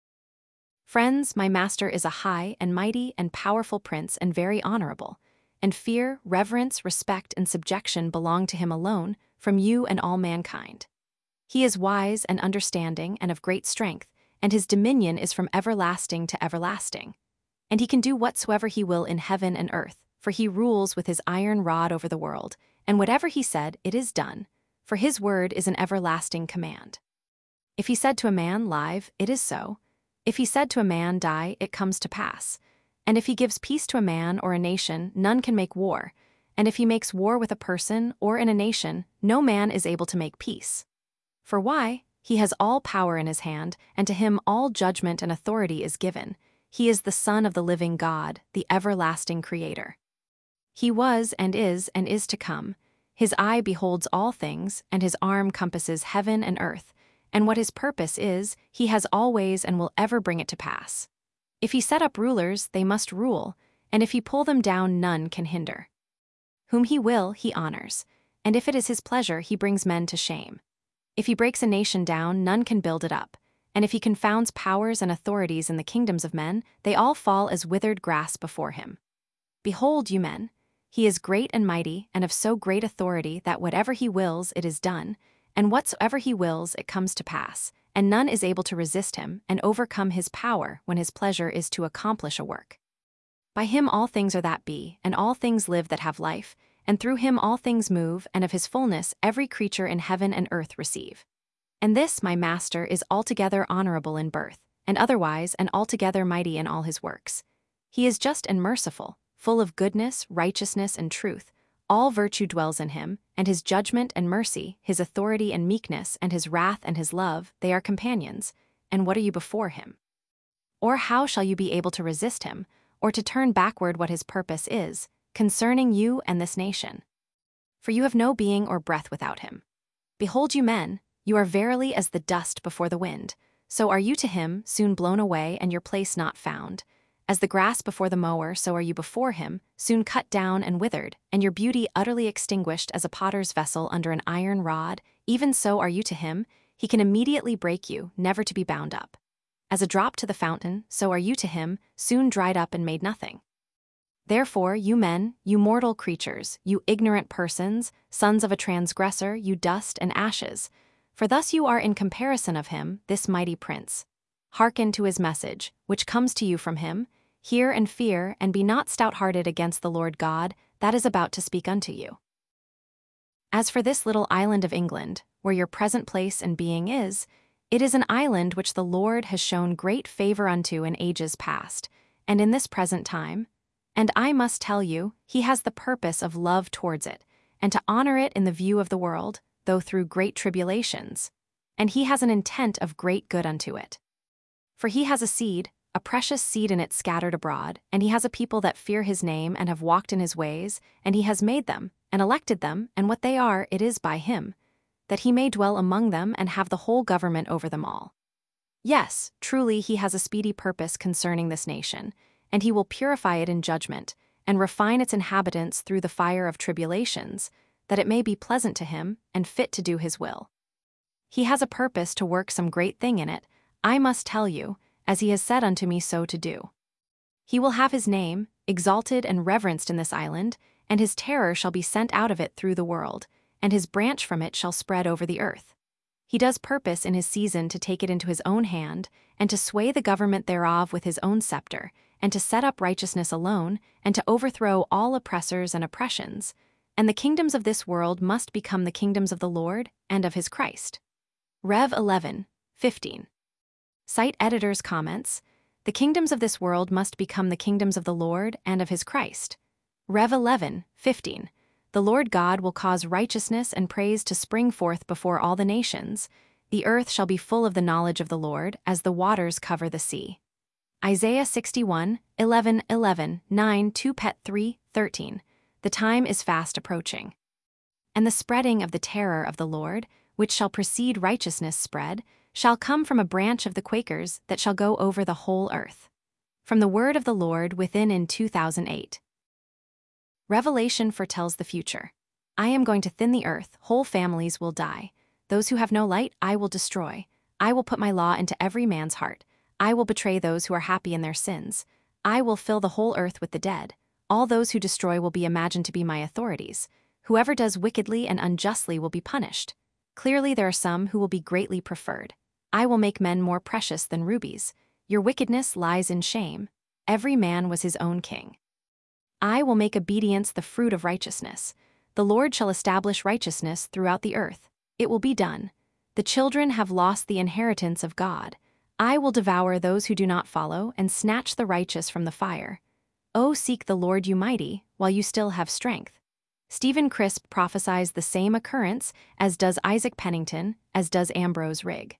Friends, my master is a high and mighty and powerful prince and very honorable, and fear, reverence, respect, and subjection belong to him alone, from you and all mankind. He is wise and understanding and of great strength, and his dominion is from everlasting to everlasting. And he can do whatsoever he will in heaven and earth, for he rules with his iron rod over the world, and whatever he said, it is done, for his word is an everlasting command. If he said to a man, live, it is so. If he said to a man, die, it comes to pass. And if he gives peace to a man or a nation, none can make war. And if he makes war with a person or in a nation, no man is able to make peace. For why? He has all power in his hand, and to him all judgment and authority is given. He is the Son of the living God, the everlasting Creator. He was and is to come. His eye beholds all things, and his arm compasses heaven and earth. And what his purpose is, he has always and will ever bring it to pass. If he set up rulers, they must rule, and if he pull them down, none can hinder. Whom he will, he honors, and if it is his pleasure, he brings men to shame. If he breaks a nation down, none can build it up, and if he confounds powers and authorities in the kingdoms of men, they all fall as withered grass before him. Behold, you men, he is great and mighty, and of so great authority that whatever he wills, it is done, and whatsoever he wills, it comes to pass, and none is able to resist him and overcome his power when his pleasure is to accomplish a work. By him all things are that be, and all things live that have life, and through him all things move, and of his fullness every creature in heaven and earth receive. And this, my master, is altogether honorable in birth, and otherwise and altogether mighty in all his works. He is just and merciful, full of goodness, righteousness, and truth. All virtue dwells in him, and his judgment and mercy, his authority and meekness, and his wrath and his love, they are companions. And what are you before him? Or how shall you be able to resist him, or to turn backward what his purpose is, concerning you and this nation? For you have no being or breath without him. Behold, you men, you are verily as the dust before the wind, so are you to him, soon blown away and your place not found. As the grass before the mower, so are you before him, soon cut down and withered, and your beauty utterly extinguished as a potter's vessel under an iron rod, even so are you to him, he can immediately break you, never to be bound up. As a drop to the fountain, so are you to him, soon dried up and made nothing. Therefore, you men, you mortal creatures, you ignorant persons, sons of a transgressor, you dust and ashes, for thus you are in comparison of him, this mighty prince. Hearken to his message, which comes to you from him. Hear and fear, and be not stout-hearted against the Lord God, that is about to speak unto you. As for this little island of England, where your present place and being is, it is an island which the Lord has shown great favor unto in ages past, and in this present time. And I must tell you, he has the purpose of love towards it, and to honor it in the view of the world, though through great tribulations. And he has an intent of great good unto it. For he has a seed, a precious seed in it scattered abroad, and he has a people that fear his name and have walked in his ways, and he has made them, and elected them, and what they are, it is by him, that he may dwell among them and have the whole government over them all. Yes, truly he has a speedy purpose concerning this nation, and he will purify it in judgment, and refine its inhabitants through the fire of tribulations, that it may be pleasant to him, and fit to do his will. He has a purpose to work some great thing in it, I must tell you, as he has said unto me so to do. He will have his name exalted and reverenced in this island, and his terror shall be sent out of it through the world, and his branch from it shall spread over the earth. He does purpose in his season to take it into his own hand, and to sway the government thereof with his own scepter, and to set up righteousness alone, and to overthrow all oppressors and oppressions. And the kingdoms of this world must become the kingdoms of the Lord and of his Christ. Rev 11:15. Cite editor's comments. The kingdoms of this world must become the kingdoms of the Lord and of his Christ. Rev 11:15. The Lord God will cause righteousness and praise to spring forth before all the nations. The earth shall be full of the knowledge of the Lord, as the waters cover the sea. Isaiah 61, 11, 11, 9, 2 Pet 3, 13. The time is fast approaching. And the spreading of the terror of the Lord, which shall precede righteousness spread, shall come from a branch of the Quakers that shall go over the whole earth. From the word of the Lord within in 2008. Revelation foretells the future. I am going to thin the earth, whole families will die. Those who have no light I will destroy. I will put my law into every man's heart. I will betray those who are happy in their sins. I will fill the whole earth with the dead. All those who destroy will be imagined to be my authorities. Whoever does wickedly and unjustly will be punished. Clearly there are some who will be greatly preferred. I will make men more precious than rubies. Your wickedness lies in shame. Every man was his own king. I will make obedience the fruit of righteousness. The Lord shall establish righteousness throughout the earth. It will be done. The children have lost the inheritance of God. I will devour those who do not follow and snatch the righteous from the fire. Oh, seek the Lord, you mighty, while you still have strength. Stephen Crisp prophesies the same occurrence, as does Isaac Pennington, as does Ambrose Rigg.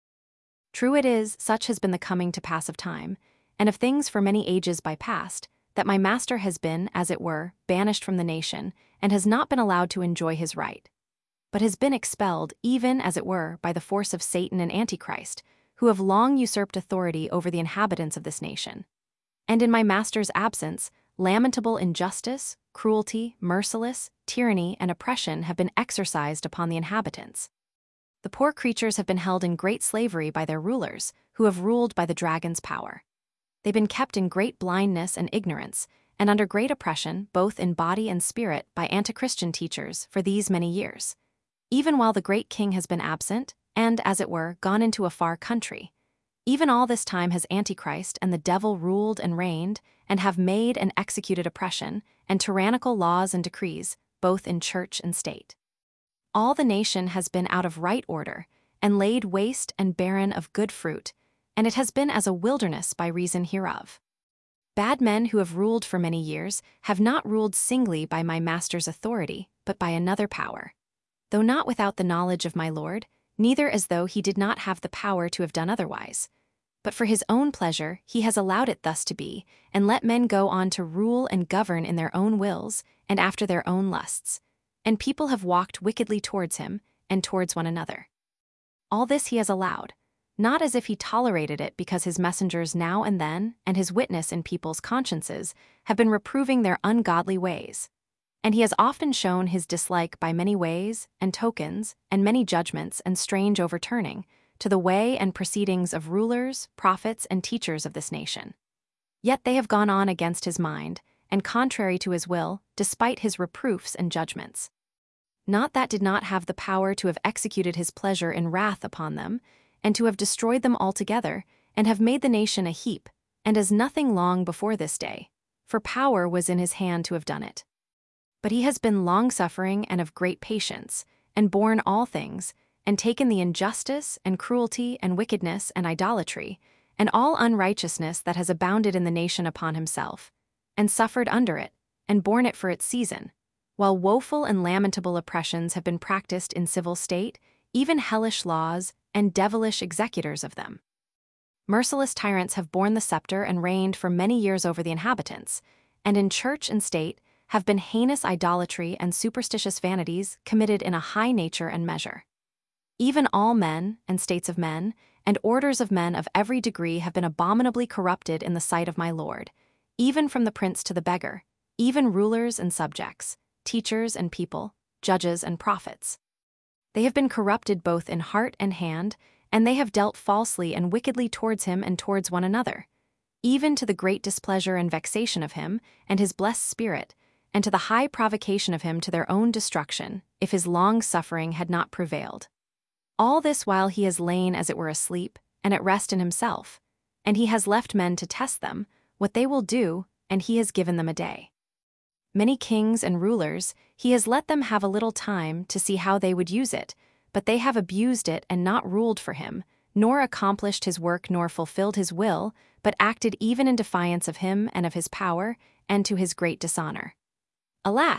True it is, such has been the coming to pass of time, and of things for many ages by past, that my master has been, as it were, banished from the nation, and has not been allowed to enjoy his right, but has been expelled, even, as it were, by the force of Satan and Antichrist, who have long usurped authority over the inhabitants of this nation. And in my master's absence, lamentable injustice, cruelty, merciless, tyranny, and oppression have been exercised upon the inhabitants. The poor creatures have been held in great slavery by their rulers, who have ruled by the dragon's power. They've been kept in great blindness and ignorance, and under great oppression, both in body and spirit, by anti-Christian teachers for these many years. Even while the great king has been absent, and, as it were, gone into a far country. Even all this time has Antichrist and the devil ruled and reigned, and have made and executed oppression, and tyrannical laws and decrees, both in church and state. All the nation has been out of right order, and laid waste and barren of good fruit, and it has been as a wilderness by reason hereof. Bad men who have ruled for many years have not ruled singly by my master's authority, but by another power. Though not without the knowledge of my Lord, neither as though he did not have the power to have done otherwise. But for his own pleasure he has allowed it thus to be, and let men go on to rule and govern in their own wills, and after their own lusts. And people have walked wickedly towards him, and towards one another. All this he has allowed, not as if he tolerated it, because his messengers now and then, and his witness in people's consciences, have been reproving their ungodly ways. And he has often shown his dislike by many ways, and tokens, and many judgments, and strange overturning, to the way and proceedings of rulers, prophets, and teachers of this nation. Yet they have gone on against his mind, and contrary to his will, despite his reproofs and judgments. Not that did not have the power to have executed his pleasure in wrath upon them, and to have destroyed them altogether, and have made the nation a heap, and as nothing long before this day, for power was in his hand to have done it. But he has been long-suffering and of great patience, and borne all things, and taken the injustice, and cruelty, and wickedness, and idolatry, and all unrighteousness that has abounded in the nation upon himself, and suffered under it, and borne it for its season, while woeful and lamentable oppressions have been practiced in civil state, even hellish laws, and devilish executors of them. Merciless tyrants have borne the scepter and reigned for many years over the inhabitants, and in church and state have been heinous idolatry and superstitious vanities committed in a high nature and measure. Even all men, and states of men, and orders of men of every degree have been abominably corrupted in the sight of my Lord, even from the prince to the beggar, even rulers and subjects, teachers and people, judges and prophets. They have been corrupted both in heart and hand, and they have dealt falsely and wickedly towards him and towards one another, even to the great displeasure and vexation of him and his blessed spirit, and to the high provocation of him to their own destruction, if his long suffering had not prevailed. All this while he has lain as it were asleep, and at rest in himself, and he has left men to test them, what they will do, and he has given them a day. Many kings and rulers, he has let them have a little time to see how they would use it, but they have abused it and not ruled for him, nor accomplished his work nor fulfilled his will, but acted even in defiance of him and of his power, and to his great dishonor. Alas!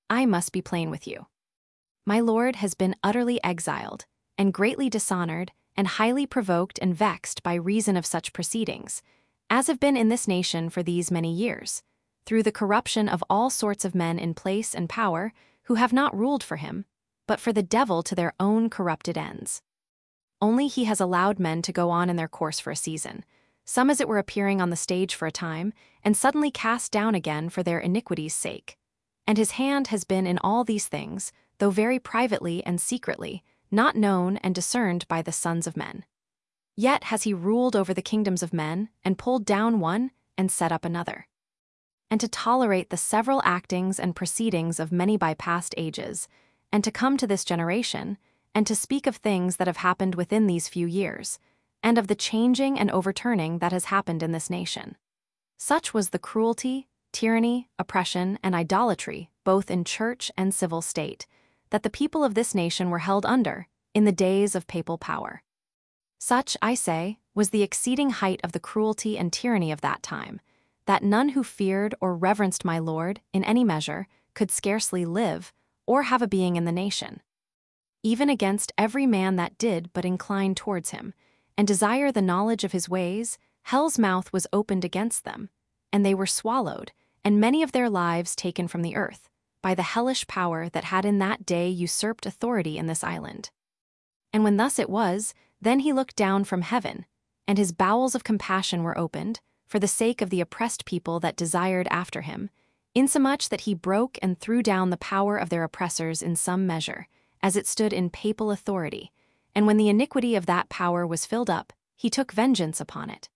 I must be plain with you. My lord has been utterly exiled, and greatly dishonored, and highly provoked and vexed by reason of such proceedings, as have been in this nation for these many years, through the corruption of all sorts of men in place and power, who have not ruled for him, but for the devil to their own corrupted ends. Only he has allowed men to go on in their course for a season, some as it were appearing on the stage for a time, and suddenly cast down again for their iniquity's sake. And his hand has been in all these things, though very privately and secretly, not known and discerned by the sons of men. Yet has he ruled over the kingdoms of men, and pulled down one, and set up another. And to tolerate the several actings and proceedings of many by past ages, and to come to this generation, and to speak of things that have happened within these few years, and of the changing and overturning that has happened in this nation. Such was the cruelty, tyranny, oppression, and idolatry, both in church and civil state, that the people of this nation were held under, in the days of papal power. Such, I say, was the exceeding height of the cruelty and tyranny of that time, that none who feared or reverenced my lord, in any measure, could scarcely live, or have a being in the nation. Even against every man that did but incline towards him, and desire the knowledge of his ways, hell's mouth was opened against them, and they were swallowed, and many of their lives taken from the earth, by the hellish power that had in that day usurped authority in this island. And when thus it was, then he looked down from heaven, and his bowels of compassion were opened, for the sake of the oppressed people that desired after him, insomuch that he broke and threw down the power of their oppressors in some measure, as it stood in papal authority, and when the iniquity of that power was filled up, he took vengeance upon it.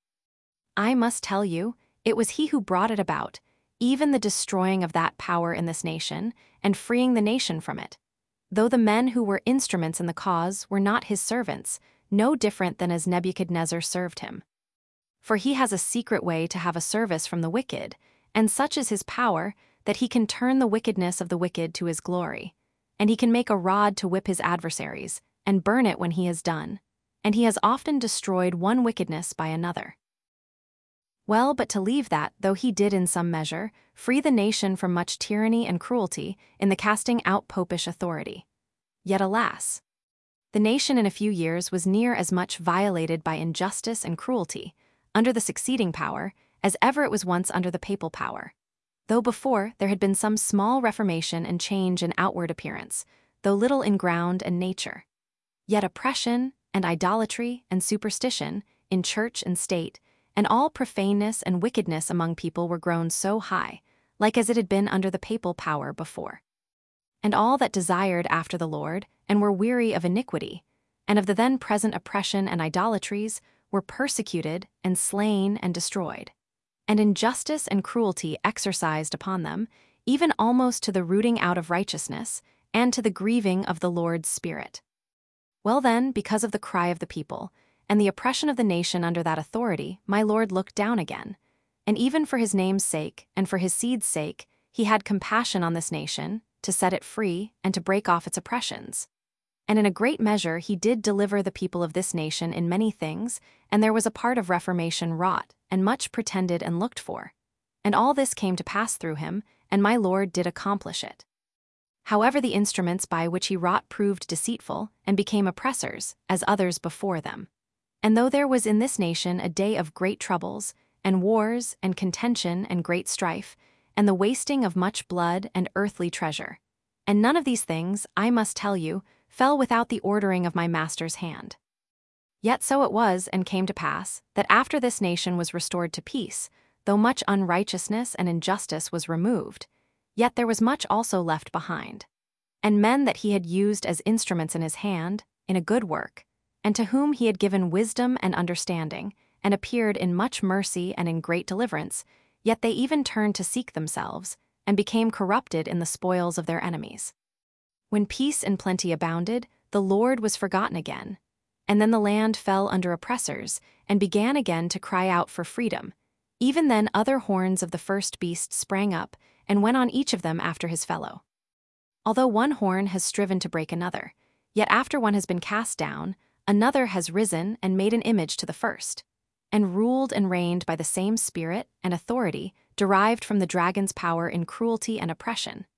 I must tell you, it was he who brought it about, even the destroying of that power in this nation, and freeing the nation from it, though the men who were instruments in the cause were not his servants, no different than as Nebuchadnezzar served him. For he has a secret way to have a service from the wicked, and such is his power, that he can turn the wickedness of the wicked to his glory, and he can make a rod to whip his adversaries, and burn it when he has done, and he has often destroyed one wickedness by another. Well, but to leave that, though he did in some measure, free the nation from much tyranny and cruelty in the casting out popish authority. Yet alas! The nation in a few years was near as much violated by injustice and cruelty, under the succeeding power, as ever it was once under the papal power, though before there had been some small reformation and change in outward appearance, though little in ground and nature. Yet oppression, and idolatry, and superstition, in church and state, and all profaneness and wickedness among people were grown so high, like as it had been under the papal power before. And all that desired after the Lord, and were weary of iniquity, and of the then present oppression and idolatries, were persecuted, and slain, and destroyed. And injustice and cruelty exercised upon them, even almost to the rooting out of righteousness, and to the grieving of the Lord's Spirit. Well then, because of the cry of the people, and the oppression of the nation under that authority, my Lord looked down again, and even for his name's sake, and for his seed's sake, he had compassion on this nation, to set it free, and to break off its oppressions. And in a great measure he did deliver the people of this nation in many things, and there was a part of reformation wrought, and much pretended and looked for. And all this came to pass through him, and my Lord did accomplish it. However, the instruments by which he wrought proved deceitful, and became oppressors, as others before them. And though there was in this nation a day of great troubles, and wars, and contention, and great strife, and the wasting of much blood and earthly treasure, and none of these things, I must tell you, fell without the ordering of my master's hand. Yet so it was and came to pass, that after this nation was restored to peace, though much unrighteousness and injustice was removed, yet there was much also left behind. And men that he had used as instruments in his hand, in a good work, and to whom he had given wisdom and understanding, and appeared in much mercy and in great deliverance, yet they even turned to seek themselves, and became corrupted in the spoils of their enemies. When peace and plenty abounded, the Lord was forgotten again, and then the land fell under oppressors, and began again to cry out for freedom. Even then other horns of the first beast sprang up, and went on each of them after his fellow. Although one horn has striven to break another, yet after one has been cast down, another has risen and made an image to the first, and ruled and reigned by the same spirit and authority derived from the dragon's power in cruelty and oppression.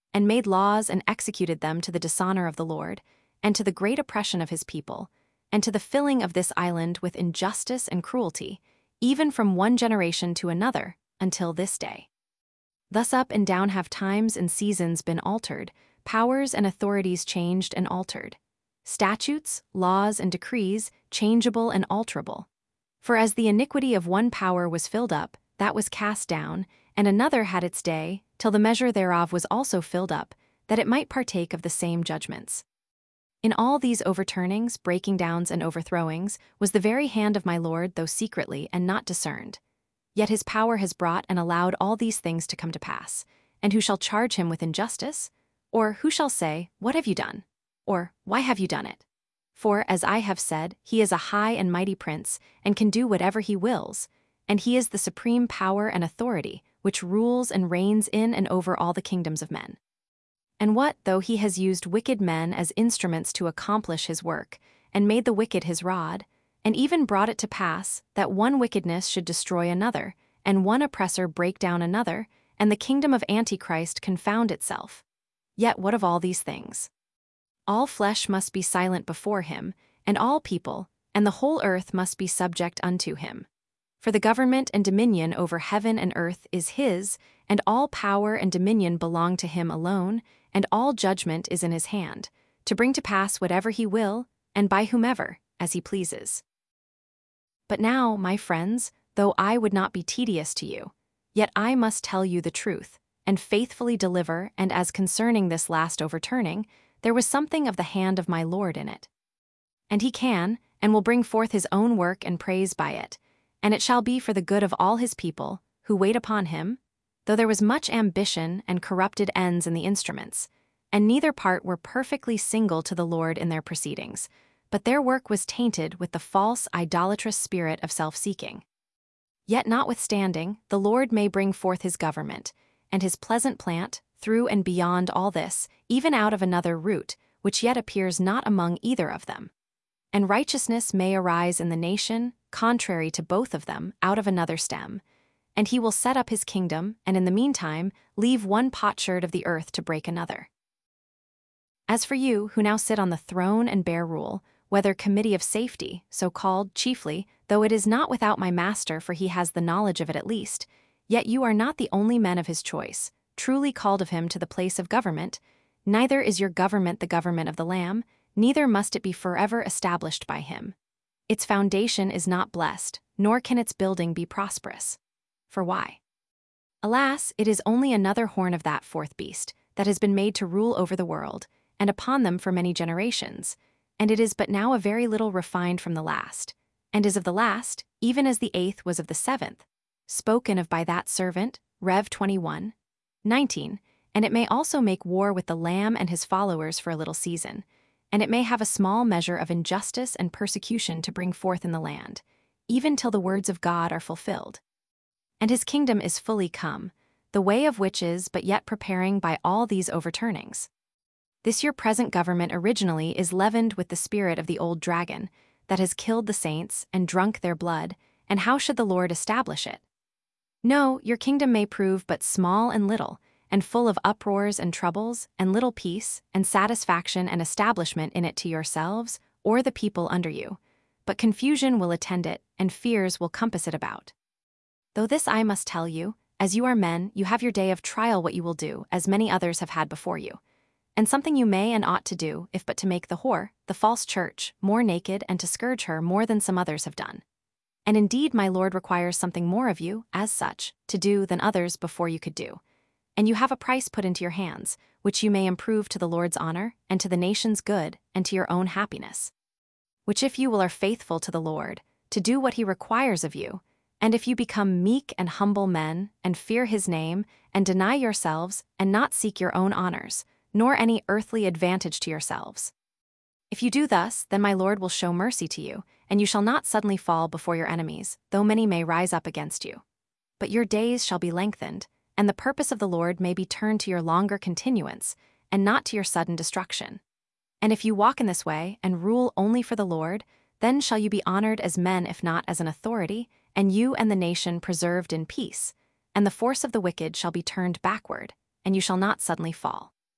and made laws and executed them to the dishonor of the Lord, and to the great oppression of his people, and to the filling of this island with injustice and cruelty, even from one generation to another, until this day. Thus up and down have times and seasons been altered, powers and authorities changed and altered. Statutes, laws, and decrees, changeable and alterable. For as the iniquity of one power was filled up, that was cast down, and another had its day, till the measure thereof was also filled up, that it might partake of the same judgments. In all these overturnings, breaking downs, and overthrowings, was the very hand of my Lord, though secretly and not discerned. Yet his power has brought and allowed all these things to come to pass. And who shall charge him with injustice? Or who shall say, What have you done? Or, Why have you done it? For, as I have said, he is a high and mighty prince, and can do whatever he wills, and he is the supreme power and authority, which rules and reigns in and over all the kingdoms of men. And what though he has used wicked men as instruments to accomplish his work, and made the wicked his rod, and even brought it to pass that one wickedness should destroy another, and one oppressor break down another, and the kingdom of Antichrist confound itself? Yet what of all these things? All flesh must be silent before him, and all people, and the whole earth must be subject unto him. For the government and dominion over heaven and earth is his, and all power and dominion belong to him alone, and all judgment is in his hand, to bring to pass whatever he will, and by whomever, as he pleases. But now, my friends, though I would not be tedious to you, yet I must tell you the truth, and faithfully deliver, and as concerning this last overturning, there was something of the hand of my Lord in it. And he can, and will bring forth his own work and praise by it, and it shall be for the good of all his people, who wait upon him, though there was much ambition and corrupted ends in the instruments, and neither part were perfectly single to the Lord in their proceedings, but their work was tainted with the false idolatrous spirit of self-seeking. Yet notwithstanding, the Lord may bring forth his government, and his pleasant plant, through and beyond all this, even out of another root, which yet appears not among either of them. And righteousness may arise in the nation, contrary to both of them, out of another stem. And he will set up his kingdom, and in the meantime leave one potsherd of the earth to break another. As for you, who now sit on the throne and bear rule, whether committee of safety, so called chiefly, though it is not without my master, for he has the knowledge of it at least, yet you are not the only men of his choice, truly called of him to the place of government, neither is your government the government of the Lamb, neither must it be forever established by him. Its foundation is not blessed, nor can its building be prosperous. For why? Alas, it is only another horn of that fourth beast, that has been made to rule over the world, and upon them for many generations, and it is but now a very little refined from the last, and is of the last, even as the eighth was of the seventh, spoken of by that servant, Rev 21:19, and it may also make war with the Lamb and his followers for a little season, and it may have a small measure of injustice and persecution to bring forth in the land, even till the words of God are fulfilled. And his kingdom is fully come, the way of which is but yet preparing by all these overturnings. This your present government originally is leavened with the spirit of the old dragon, that has killed the saints and drunk their blood, and how should the Lord establish it? No, your kingdom may prove but small and little, and full of uproars and troubles, and little peace, and satisfaction and establishment in it to yourselves, or the people under you, but confusion will attend it, and fears will compass it about. Though this I must tell you, as you are men, you have your day of trial what you will do, as many others have had before you. And something you may and ought to do, if but to make the whore, the false church, more naked, and to scourge her more than some others have done. And indeed my Lord requires something more of you, as such, to do than others before you could do. And you have a price put into your hands, which you may improve to the Lord's honor, and to the nation's good, and to your own happiness. Which if you will are faithful to the Lord, to do what he requires of you, and if you become meek and humble men, and fear his name, and deny yourselves, and not seek your own honors, nor any earthly advantage to yourselves. If you do thus, then my Lord will show mercy to you, and you shall not suddenly fall before your enemies, though many may rise up against you. But your days shall be lengthened, and the purpose of the Lord may be turned to your longer continuance, and not to your sudden destruction. And if you walk in this way, and rule only for the Lord, then shall you be honored as men if not as an authority, and you and the nation preserved in peace, and the force of the wicked shall be turned backward, and you shall not suddenly fall.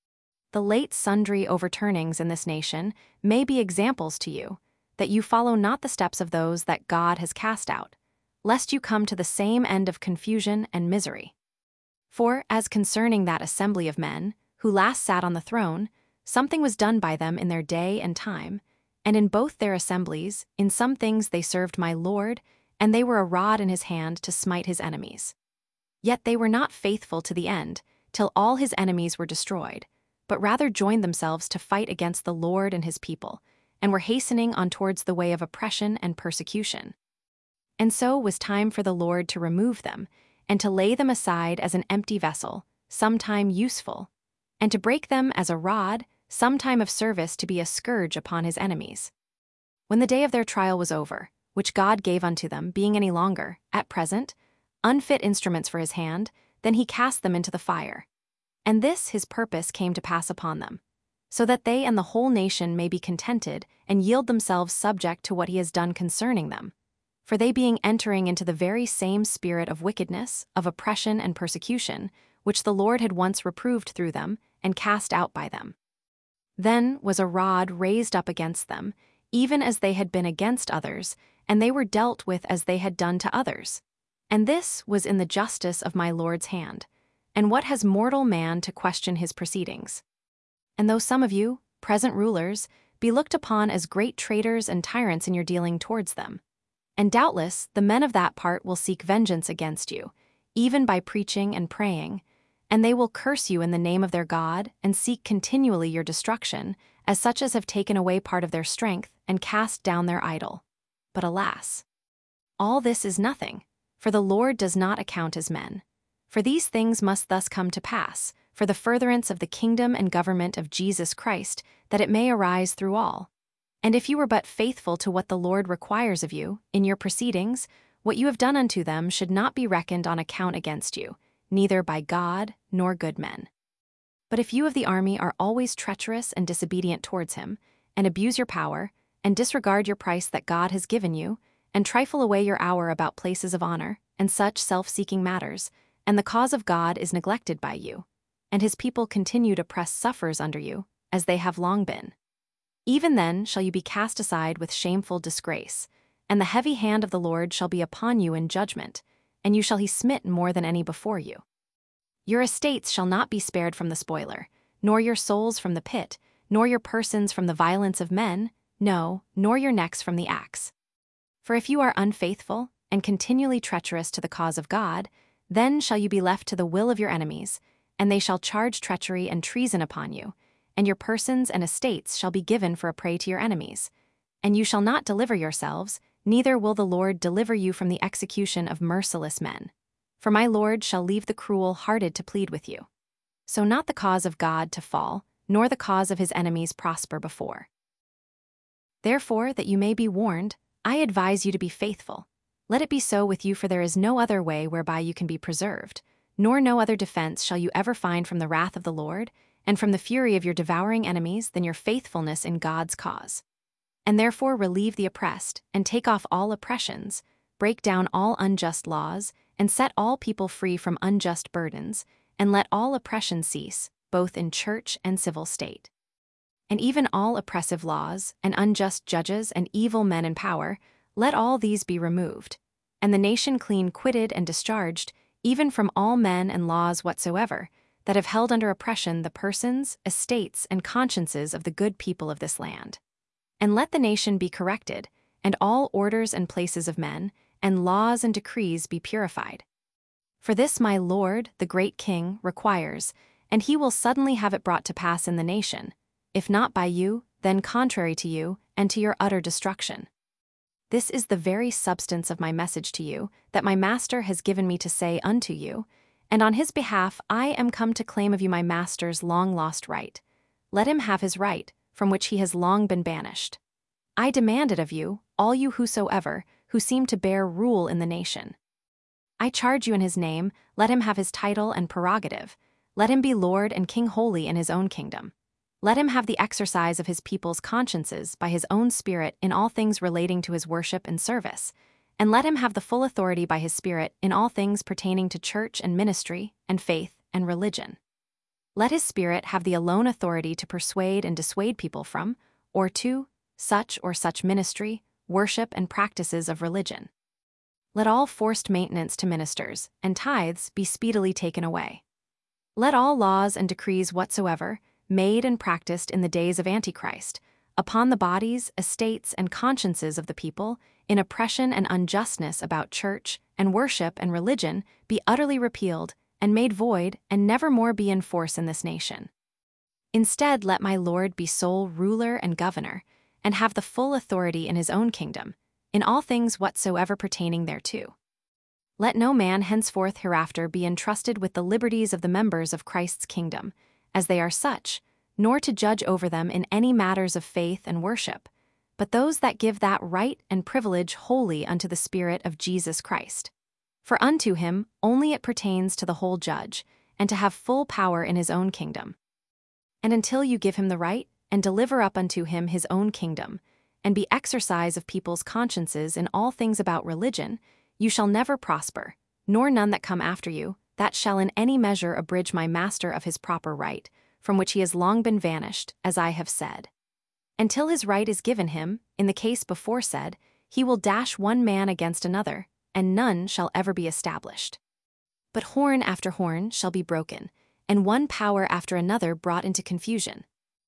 The late sundry overturnings in this nation may be examples to you, that you follow not the steps of those that God has cast out, lest you come to the same end of confusion and misery. For, as concerning that assembly of men, who last sat on the throne, something was done by them in their day and time, and in both their assemblies, in some things they served my Lord, and they were a rod in his hand to smite his enemies. Yet they were not faithful to the end, till all his enemies were destroyed, but rather joined themselves to fight against the Lord and his people, and were hastening on towards the way of oppression and persecution. And so was time for the Lord to remove them, and to lay them aside as an empty vessel, sometime useful, and to break them as a rod, sometime of service to be a scourge upon his enemies. When the day of their trial was over, which God gave unto them, being any longer, at present, unfit instruments for his hand, then he cast them into the fire. And this his purpose came to pass upon them, so that they and the whole nation may be contented and yield themselves subject to what he has done concerning them. For they being entering into the very same spirit of wickedness, of oppression and persecution, which the Lord had once reproved through them, and cast out by them. Then was a rod raised up against them, even as they had been against others, and they were dealt with as they had done to others. And this was in the justice of my Lord's hand. And what has mortal man to question his proceedings? And though some of you, present rulers, be looked upon as great traitors and tyrants in your dealing towards them, and doubtless the men of that part will seek vengeance against you, even by preaching and praying, and they will curse you in the name of their God, and seek continually your destruction, as such as have taken away part of their strength, and cast down their idol. But alas! All this is nothing, for the Lord does not account as men. For these things must thus come to pass, for the furtherance of the kingdom and government of Jesus Christ, that it may arise through all. And if you were but faithful to what the Lord requires of you, in your proceedings, what you have done unto them should not be reckoned on account against you, neither by God nor good men. But if you of the army are always treacherous and disobedient towards him, and abuse your power, and disregard your price that God has given you, and trifle away your hour about places of honor, and such self-seeking matters, and the cause of God is neglected by you, and his people continue to press suffers under you, as they have long been. Even then shall you be cast aside with shameful disgrace, and the heavy hand of the Lord shall be upon you in judgment, and you shall he smitten more than any before you. Your estates shall not be spared from the spoiler, nor your souls from the pit, nor your persons from the violence of men, no, nor your necks from the axe. For if you are unfaithful, and continually treacherous to the cause of God, then shall you be left to the will of your enemies, and they shall charge treachery and treason upon you, and your persons and estates shall be given for a prey to your enemies. And you shall not deliver yourselves, neither will the Lord deliver you from the execution of merciless men. For my Lord shall leave the cruel-hearted to plead with you. So not the cause of God to fall, nor the cause of his enemies prosper before. Therefore, that you may be warned, I advise you to be faithful. Let it be so with you, for there is no other way whereby you can be preserved, nor no other defense shall you ever find from the wrath of the Lord, and from the fury of your devouring enemies, than your faithfulness in God's cause. And therefore relieve the oppressed, and take off all oppressions, break down all unjust laws, and set all people free from unjust burdens, and let all oppression cease, both in church and civil state. And even all oppressive laws, and unjust judges, and evil men in power, let all these be removed, and the nation clean quitted and discharged, even from all men and laws whatsoever, that have held under oppression the persons, estates, and consciences of the good people of this land. And let the nation be corrected, and all orders and places of men, and laws and decrees be purified. For this my Lord, the great King, requires, and he will suddenly have it brought to pass in the nation, if not by you, then contrary to you, and to your utter destruction. This is the very substance of my message to you, that my Master has given me to say unto you, and on his behalf I am come to claim of you my Master's long-lost right. Let him have his right, from which he has long been banished. I demand it of you, all you whosoever, who seem to bear rule in the nation. I charge you in his name, let him have his title and prerogative. Let him be Lord and King holy in his own kingdom. Let him have the exercise of his people's consciences by his own Spirit in all things relating to his worship and service, and let him have the full authority by his Spirit in all things pertaining to church and ministry, and faith and religion. Let his Spirit have the alone authority to persuade and dissuade people from, or to, such or such ministry, worship, and practices of religion. Let all forced maintenance to ministers and tithes be speedily taken away. Let all laws and decrees whatsoever, made and practiced in the days of Antichrist, upon the bodies, estates, and consciences of the people, in oppression and unjustness about church and worship and religion, be utterly repealed and made void, and never more be in force in this nation. Instead, let my Lord be sole ruler and governor, and have the full authority in his own kingdom, in all things whatsoever pertaining thereto. Let no man henceforth hereafter be entrusted with the liberties of the members of Christ's kingdom, as they are such, nor to judge over them in any matters of faith and worship, but those that give that right and privilege wholly unto the Spirit of Jesus Christ. For unto him only it pertains to the whole judge, and to have full power in his own kingdom. And until you give him the right, and deliver up unto him his own kingdom, and be exercise of people's consciences in all things about religion, you shall never prosper, nor none that come after you, that shall in any measure abridge my master of his proper right, from which he has long been vanished, as I have said. Until his right is given him, in the case before said, he will dash one man against another, and none shall ever be established. But horn after horn shall be broken, and one power after another brought into confusion.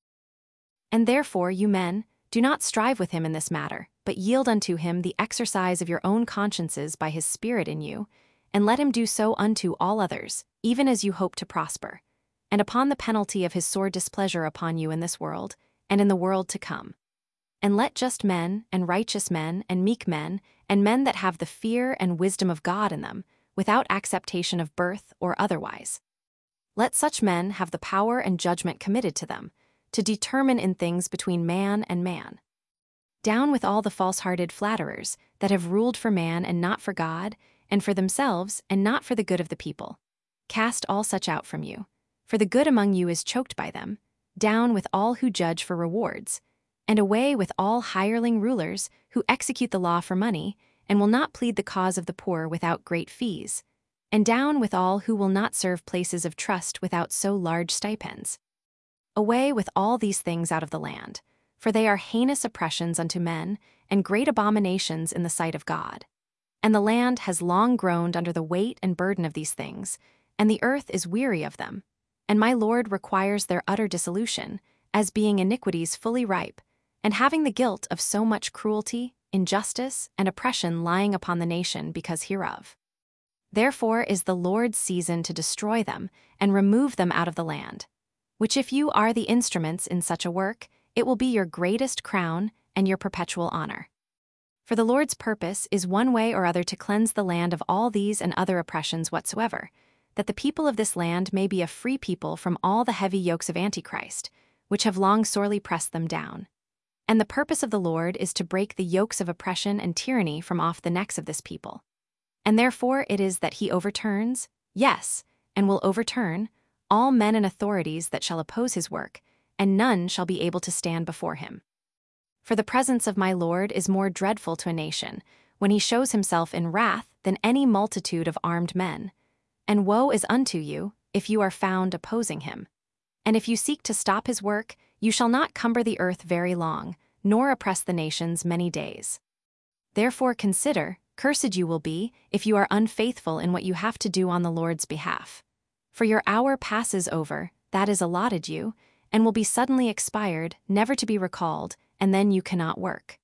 And therefore, you men, do not strive with him in this matter, but yield unto him the exercise of your own consciences by his Spirit in you, and let him do so unto all others, even as you hope to prosper, and upon the penalty of his sore displeasure upon you in this world, and in the world to come. And let just men, and righteous men, and meek men, and men that have the fear and wisdom of God in them, without acceptation of birth or otherwise. Let such men have the power and judgment committed to them, to determine in things between man and man. Down with all the false-hearted flatterers that have ruled for man and not for God, and for themselves and not for the good of the people. Cast all such out from you, for the good among you is choked by them. Down with all who judge for rewards, and away with all hireling rulers who execute the law for money, and will not plead the cause of the poor without great fees. And down with all who will not serve places of trust without so large stipends. Away with all these things out of the land, for they are heinous oppressions unto men, and great abominations in the sight of God. And the land has long groaned under the weight and burden of these things, and the earth is weary of them. And my Lord requires their utter dissolution, as being iniquities fully ripe, and having the guilt of so much cruelty, injustice, and oppression lying upon the nation because hereof. Therefore is the Lord's season to destroy them, and remove them out of the land. Which if you are the instruments in such a work, it will be your greatest crown and your perpetual honor. For the Lord's purpose is one way or other to cleanse the land of all these and other oppressions whatsoever, that the people of this land may be a free people from all the heavy yokes of Antichrist, which have long sorely pressed them down. And the purpose of the Lord is to break the yokes of oppression and tyranny from off the necks of this people. And therefore it is that he overturns, yes, and will overturn, all men and authorities that shall oppose his work, and none shall be able to stand before him. For the presence of my Lord is more dreadful to a nation, when he shows himself in wrath, than any multitude of armed men. And woe is unto you, if you are found opposing him. And if you seek to stop his work, you shall not cumber the earth very long, nor oppress the nations many days. Therefore consider, cursed you will be, if you are unfaithful in what you have to do on the Lord's behalf. For your hour passes over, that is allotted you, and will be suddenly expired, never to be recalled, and then you cannot work.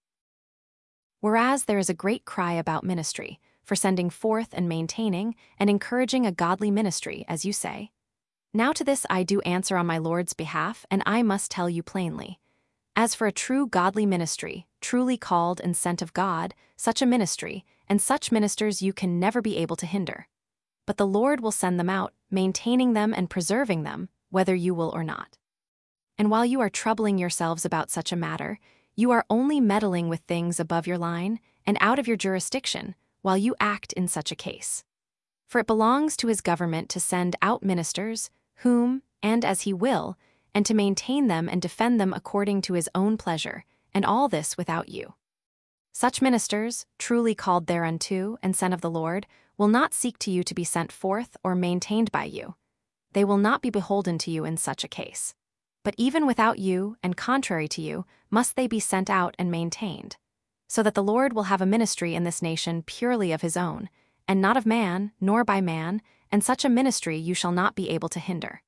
Whereas there is a great cry about ministry, for sending forth and maintaining and encouraging a godly ministry, as you say. Now to this I do answer on my Lord's behalf, and I must tell you plainly. As for a true godly ministry, truly called and sent of God, such a ministry, and such ministers you can never be able to hinder. But the Lord will send them out, maintaining them and preserving them, whether you will or not. And while you are troubling yourselves about such a matter, you are only meddling with things above your line and out of your jurisdiction, while you act in such a case. For it belongs to his government to send out ministers, whom, and as he will, and to maintain them and defend them according to his own pleasure, and all this without you. Such ministers, truly called thereunto and sent of the Lord, will not seek to you to be sent forth or maintained by you. They will not be beholden to you in such a case. But even without you, and contrary to you, must they be sent out and maintained, so that the Lord will have a ministry in this nation purely of his own, and not of man, nor by man, and such a ministry you shall not be able to hinder.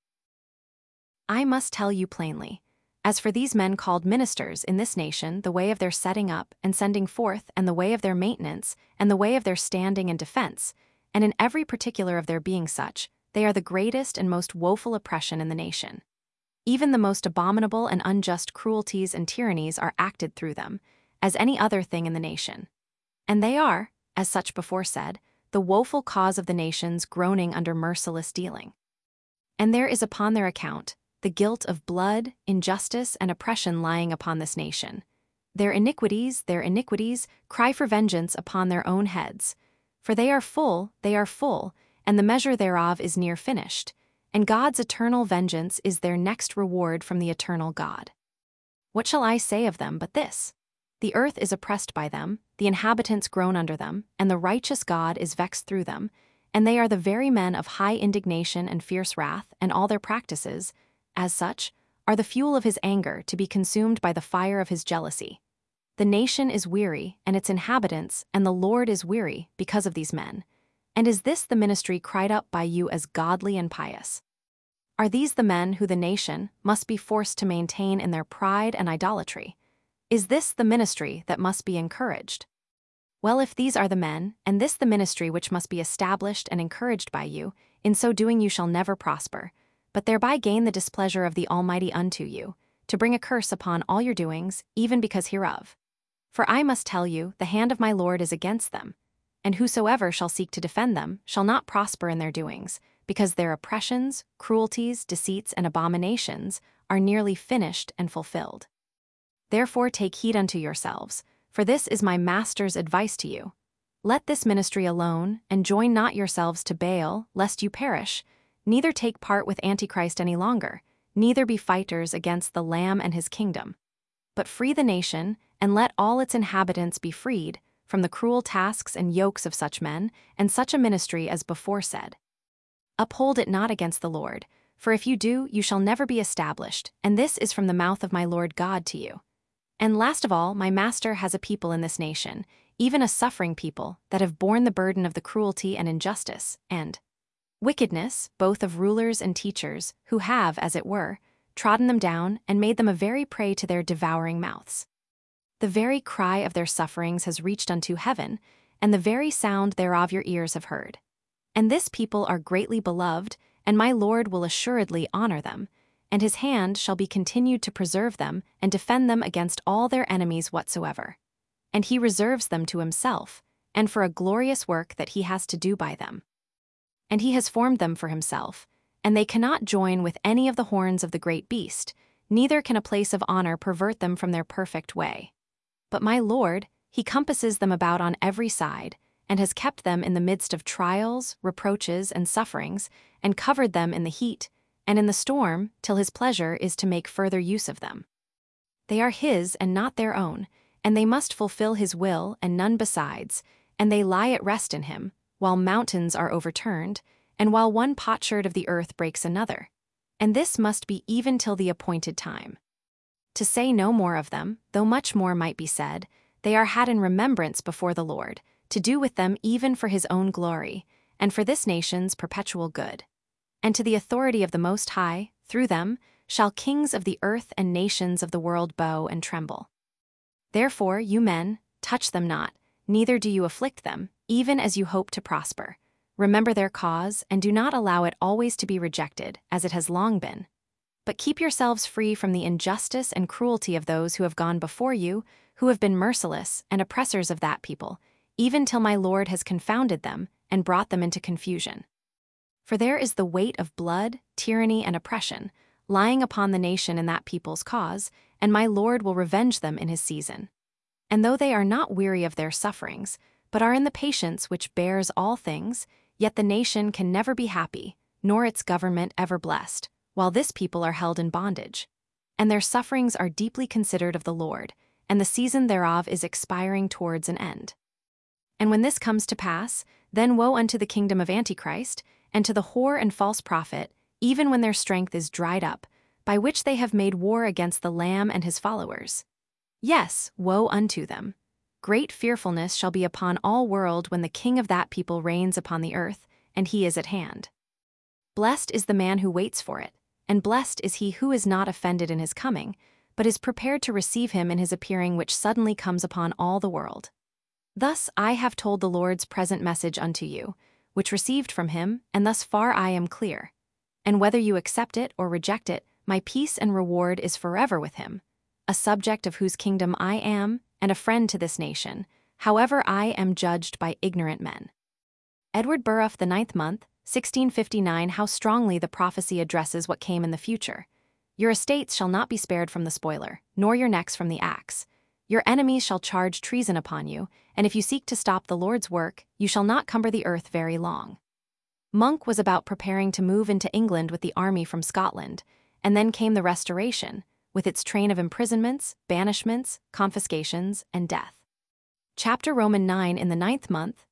I must tell you plainly, as for these men called ministers in this nation, the way of their setting up and sending forth, and the way of their maintenance, and the way of their standing and defense, and in every particular of their being such, they are the greatest and most woeful oppression in the nation. Even the most abominable and unjust cruelties and tyrannies are acted through them, as any other thing in the nation. And they are, as such before said, the woeful cause of the nations groaning under merciless dealing. And there is upon their account the guilt of blood, injustice, and oppression lying upon this nation. Their iniquities, cry for vengeance upon their own heads. For they are full, and the measure thereof is near finished, and God's eternal vengeance is their next reward from the eternal God. What shall I say of them but this? The earth is oppressed by them, the inhabitants groan under them, and the righteous God is vexed through them, and they are the very men of high indignation and fierce wrath, and all their practices, as such, are the fuel of his anger to be consumed by the fire of his jealousy. The nation is weary, and its inhabitants, and the Lord is weary, because of these men. And is this the ministry cried up by you as godly and pious? Are these the men who the nation must be forced to maintain in their pride and idolatry? Is this the ministry that must be encouraged? Well, if these are the men, and this the ministry which must be established and encouraged by you, in so doing you shall never prosper, but thereby gain the displeasure of the Almighty unto you, to bring a curse upon all your doings, even because hereof. For I must tell you, the hand of my Lord is against them, and whosoever shall seek to defend them shall not prosper in their doings, because their oppressions, cruelties, deceits, and abominations are nearly finished and fulfilled. Therefore take heed unto yourselves, for this is my master's advice to you. Let this ministry alone, and join not yourselves to Baal, lest you perish, neither take part with Antichrist any longer, neither be fighters against the Lamb and his kingdom. But free the nation, and let all its inhabitants be freed from the cruel tasks and yokes of such men, and such a ministry as before said. Uphold it not against the Lord, for if you do, you shall never be established, and this is from the mouth of my Lord God to you. And last of all, my master has a people in this nation, even a suffering people, that have borne the burden of the cruelty and injustice, and wickedness, both of rulers and teachers, who have, as it were, trodden them down and made them a very prey to their devouring mouths. The very cry of their sufferings has reached unto heaven, and the very sound thereof your ears have heard. And this people are greatly beloved, and my Lord will assuredly honor them, and his hand shall be continued to preserve them and defend them against all their enemies whatsoever. And he reserves them to himself, and for a glorious work that he has to do by them. And he has formed them for himself, and they cannot join with any of the horns of the great beast, neither can a place of honor pervert them from their perfect way. But my Lord, he compasses them about on every side, and has kept them in the midst of trials, reproaches, and sufferings, and covered them in the heat, and in the storm, till his pleasure is to make further use of them. They are his and not their own, and they must fulfill his will and none besides, and they lie at rest in him, while mountains are overturned, and while one potsherd of the earth breaks another. And this must be even till the appointed time. To say no more of them, though much more might be said, they are had in remembrance before the Lord, to do with them even for his own glory, and for this nation's perpetual good. And to the authority of the Most High, through them, shall kings of the earth and nations of the world bow and tremble. Therefore, you men, touch them not, neither do you afflict them, even as you hope to prosper. Remember their cause, and do not allow it always to be rejected, as it has long been. But keep yourselves free from the injustice and cruelty of those who have gone before you, who have been merciless and oppressors of that people, even till my Lord has confounded them and brought them into confusion. For there is the weight of blood, tyranny, and oppression, lying upon the nation in that people's cause, and my Lord will revenge them in his season. And though they are not weary of their sufferings, but are in the patience which bears all things, yet the nation can never be happy, nor its government ever blessed, while this people are held in bondage. And their sufferings are deeply considered of the Lord, and the season thereof is expiring towards an end. And when this comes to pass, then woe unto the kingdom of Antichrist, and to the whore and false prophet, even when their strength is dried up, by which they have made war against the Lamb and his followers. Yes, woe unto them. Great fearfulness shall be upon all world when the king of that people reigns upon the earth, and he is at hand. Blessed is the man who waits for it, and blessed is he who is not offended in his coming, but is prepared to receive him in his appearing, which suddenly comes upon all the world. Thus I have told the Lord's present message unto you, which received from him, and thus far I am clear. And whether you accept it or reject it, my peace and reward is forever with him, a subject of whose kingdom I am, and a friend to this nation, however I am judged by ignorant men. Edward Burruff, the 9th month, 1659. How strongly the prophecy addresses what came in the future. Your estates shall not be spared from the spoiler, nor your necks from the axe. Your enemies shall charge treason upon you, and if you seek to stop the Lord's work, you shall not cumber the earth very long. Monk was about preparing to move into England with the army from Scotland, and then came the Restoration, with its train of imprisonments, banishments, confiscations, and death. Chapter Roman 9 in the 9th month,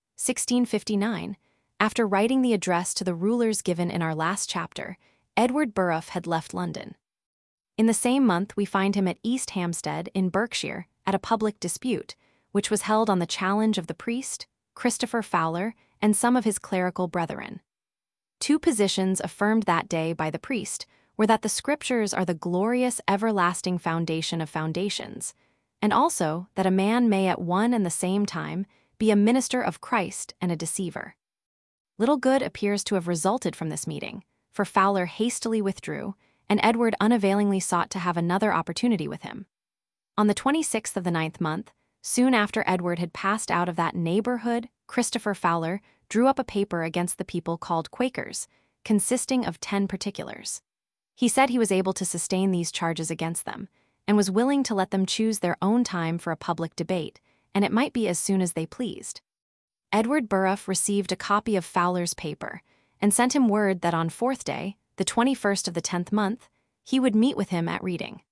1659, after writing the address to the rulers given in our last chapter, Edward Burruff had left London. In the same month we find him at East Hampstead in Berkshire at a public dispute, which was held on the challenge of the priest, Christopher Fowler, and some of his clerical brethren. Two positions affirmed that day by the priest were that the Scriptures are the glorious everlasting foundation of foundations, and also that a man may at one and the same time be a minister of Christ and a deceiver. Little good appears to have resulted from this meeting, for Fowler hastily withdrew, and Edward unavailingly sought to have another opportunity with him. On the 26th of the 9th month, soon after Edward had passed out of that neighborhood, Christopher Fowler drew up a paper against the people called Quakers, consisting of 10 particulars. He said he was able to sustain these charges against them, and was willing to let them choose their own time for a public debate, and it might be as soon as they pleased. Edward Burruff received a copy of Fowler's paper, and sent him word that on 4th day, the 21st of the 10th month, he would meet with him at Reading.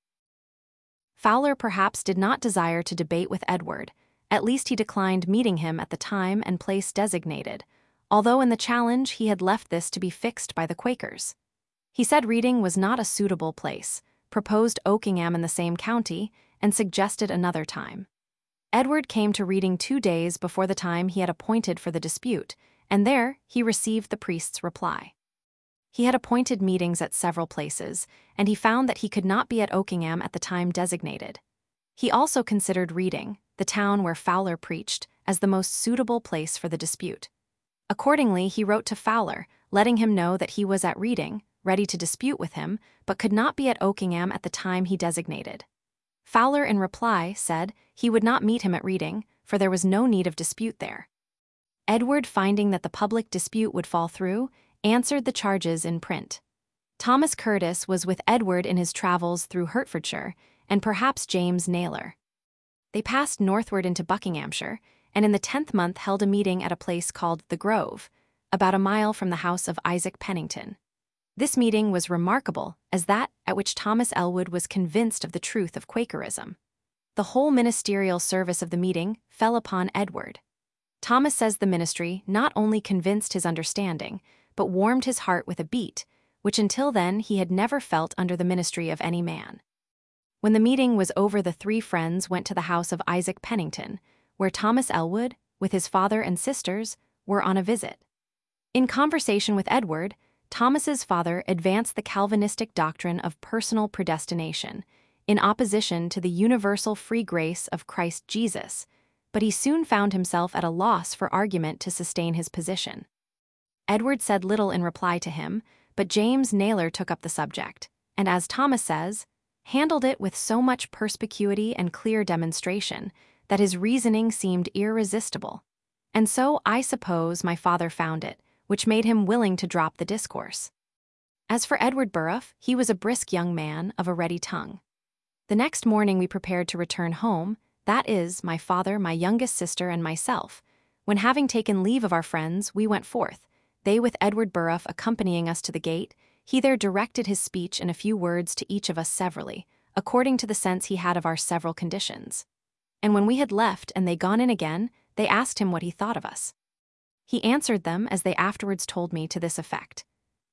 Fowler perhaps did not desire to debate with Edward, at least he declined meeting him at the time and place designated, although in the challenge he had left this to be fixed by the Quakers. He said Reading was not a suitable place, proposed Oakingham in the same county, and suggested another time. Edward came to Reading 2 days before the time he had appointed for the dispute, and there he received the priest's reply. He had appointed meetings at several places, and he found that he could not be at Oakingham at the time designated. He also considered Reading, the town where Fowler preached, as the most suitable place for the dispute. Accordingly, he wrote to Fowler, letting him know that he was at Reading, ready to dispute with him, but could not be at Oakingham at the time he designated. Fowler, in reply, said he would not meet him at Reading, for there was no need of dispute there. Edward, finding that the public dispute would fall through, answered the charges in print. Thomas Curtis was with Edward in his travels through Hertfordshire, and perhaps James Naylor. They passed northward into Buckinghamshire, and in the 10th month held a meeting at a place called The Grove, about a mile from the house of Isaac Pennington. This meeting was remarkable as that at which Thomas Elwood was convinced of the truth of Quakerism. The whole ministerial service of the meeting fell upon Edward. Thomas says the ministry not only convinced his understanding, but warmed his heart with a beat, which until then he had never felt under the ministry of any man. When the meeting was over, the 3 friends went to the house of Isaac Pennington, where Thomas Elwood, with his father and sisters, were on a visit. In conversation with Edward, Thomas's father advanced the Calvinistic doctrine of personal predestination, in opposition to the universal free grace of Christ Jesus, but he soon found himself at a loss for argument to sustain his position. Edward said little in reply to him, but James Naylor took up the subject, and as Thomas says, handled it with so much perspicuity and clear demonstration that his reasoning seemed irresistible. And so, I suppose, my father found it, which made him willing to drop the discourse. As for Edward Burruff, he was a brisk young man of a ready tongue. The next morning we prepared to return home, that is, my father, my youngest sister, and myself. When having taken leave of our friends, we went forth, they with Edward Burruff accompanying us to the gate. He there directed his speech in a few words to each of us severally, according to the sense he had of our several conditions. And when we had left and they gone in again, they asked him what he thought of us. He answered them, as they afterwards told me, to this effect: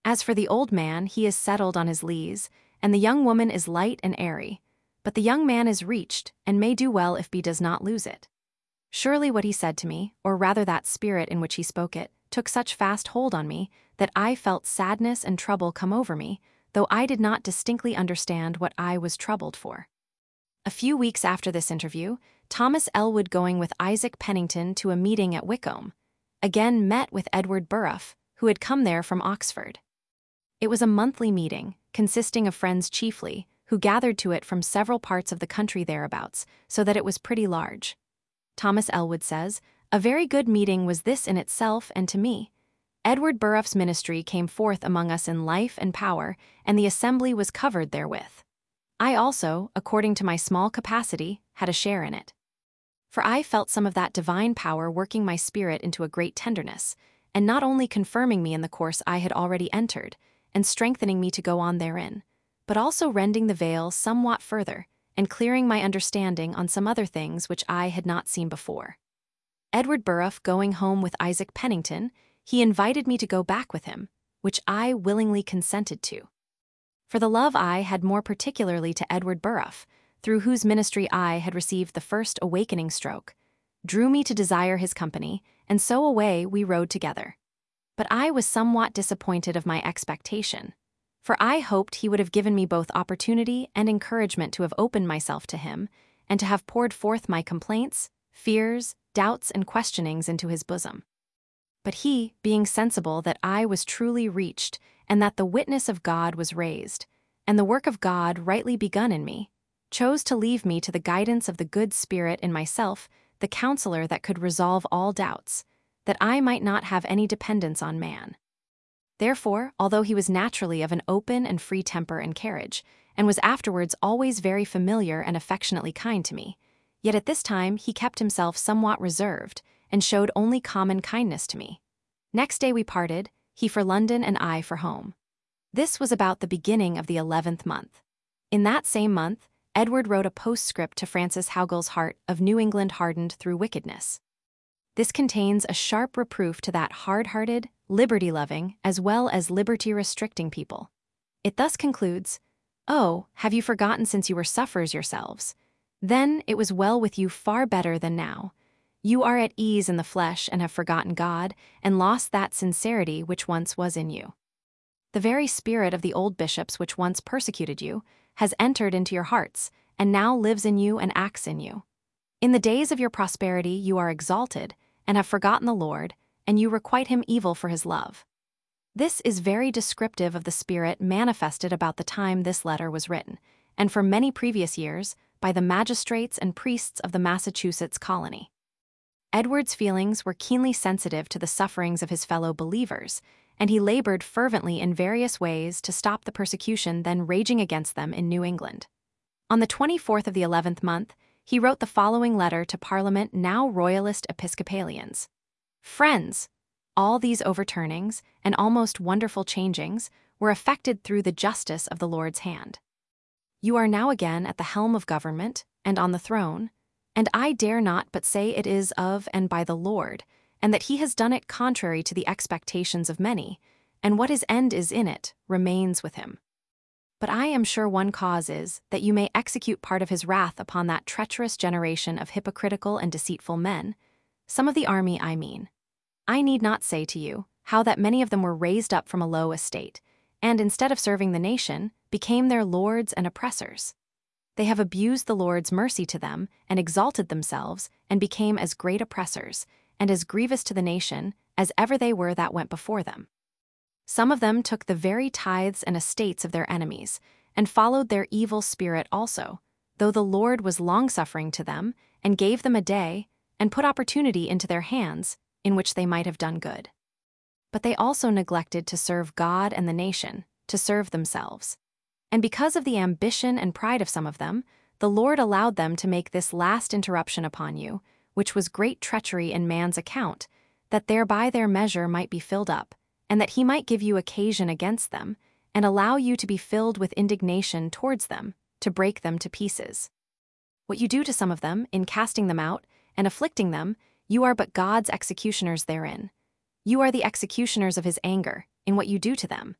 As for the old man, he is settled on his lees, and the young woman is light and airy. But the young man is reached, and may do well if he does not lose it. Surely what he said to me, or rather that spirit in which he spoke it, took such fast hold on me, that I felt sadness and trouble come over me, though I did not distinctly understand what I was troubled for. A few weeks after this interview, Thomas Elwood, going with Isaac Pennington to a meeting at Wycombe, again met with Edward Burrough, who had come there from Oxford. It was a monthly meeting, consisting of friends chiefly, who gathered to it from several parts of the country thereabouts, so that it was pretty large. Thomas Elwood says, "A very good meeting was this in itself and to me. Edward Burrough's ministry came forth among us in life and power, and the assembly was covered therewith. I also, according to my small capacity, had a share in it. For I felt some of that divine power working my spirit into a great tenderness, and not only confirming me in the course I had already entered, and strengthening me to go on therein, but also rending the veil somewhat further, and clearing my understanding on some other things which I had not seen before. Edward Burrough going home with Isaac Pennington, he invited me to go back with him, which I willingly consented to. For the love I had more particularly to Edward Burrough, through whose ministry I had received the first awakening stroke, drew me to desire his company, and so away we rode together. But I was somewhat disappointed of my expectation, for I hoped he would have given me both opportunity and encouragement to have opened myself to him, and to have poured forth my complaints, fears, doubts, and questionings into his bosom. But he, being sensible that I was truly reached, and that the witness of God was raised, and the work of God rightly begun in me, chose to leave me to the guidance of the good Spirit in myself, the counselor that could resolve all doubts, that I might not have any dependence on man. Therefore, although he was naturally of an open and free temper and carriage, and was afterwards always very familiar and affectionately kind to me, yet at this time he kept himself somewhat reserved, and showed only common kindness to me. Next day we parted, he for London and I for home. This was about the beginning of the 11th month. In that same month, Edward wrote a postscript to Francis Haugal's Heart of New England hardened through wickedness. This contains a sharp reproof to that hard-hearted, liberty-loving, as well as liberty-restricting people. It thus concludes, "Oh, have you forgotten since you were sufferers yourselves? Then it was well with you far better than now. You are at ease in the flesh and have forgotten God, and lost that sincerity which once was in you. The very spirit of the old bishops which once persecuted you has entered into your hearts, and now lives in you and acts in you. In the days of your prosperity you are exalted, and have forgotten the Lord, and you requite him evil for his love." This is very descriptive of the spirit manifested about the time this letter was written, and for many previous years, by the magistrates and priests of the Massachusetts colony. Edward's feelings were keenly sensitive to the sufferings of his fellow believers, and he labored fervently in various ways to stop the persecution then raging against them in New England. On the 24th of the 11th month, he wrote the following letter to Parliament, now Royalist Episcopalians. "Friends, all these overturnings and almost wonderful changings were effected through the justice of the Lord's hand. You are now again at the helm of government and on the throne, and I dare not but say it is of and by the Lord, and that he has done it contrary to the expectations of many, and what his end is in it remains with him. But I am sure one cause is, that you may execute part of his wrath upon that treacherous generation of hypocritical and deceitful men, some of the army I mean. I need not say to you, how that many of them were raised up from a low estate, and instead of serving the nation, became their lords and oppressors. They have abused the Lord's mercy to them, and exalted themselves, and became as great oppressors, and as grievous to the nation, as ever they were that went before them. Some of them took the very tithes and estates of their enemies, and followed their evil spirit also, though the Lord was longsuffering to them, and gave them a day, and put opportunity into their hands, in which they might have done good. But they also neglected to serve God and the nation, to serve themselves. And because of the ambition and pride of some of them, the Lord allowed them to make this last interruption upon you, which was great treachery in man's account, that thereby their measure might be filled up, and that he might give you occasion against them, and allow you to be filled with indignation towards them, to break them to pieces. What you do to some of them, in casting them out, and afflicting them, you are but God's executioners therein. You are the executioners of his anger, in what you do to them,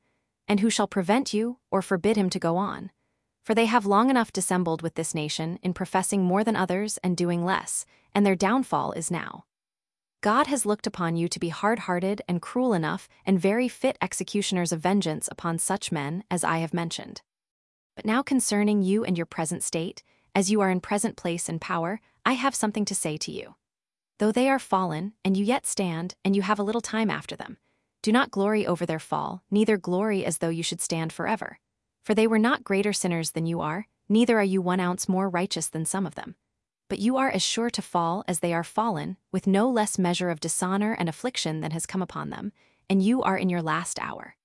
And who shall prevent you or forbid him to go on? For they have long enough dissembled with this nation in professing more than others and doing less, and their downfall is now. God has looked upon you to be hard-hearted and cruel enough and very fit executioners of vengeance upon such men as I have mentioned. But now concerning you and your present state, as you are in present place and power, I have something to say to you. Though they are fallen, and you yet stand, and you have a little time after them, do not glory over their fall, neither glory as though you should stand forever. For they were not greater sinners than you are, neither are you 1 ounce more righteous than some of them. But you are as sure to fall as they are fallen, with no less measure of dishonor and affliction than has come upon them, and you are in your last hour.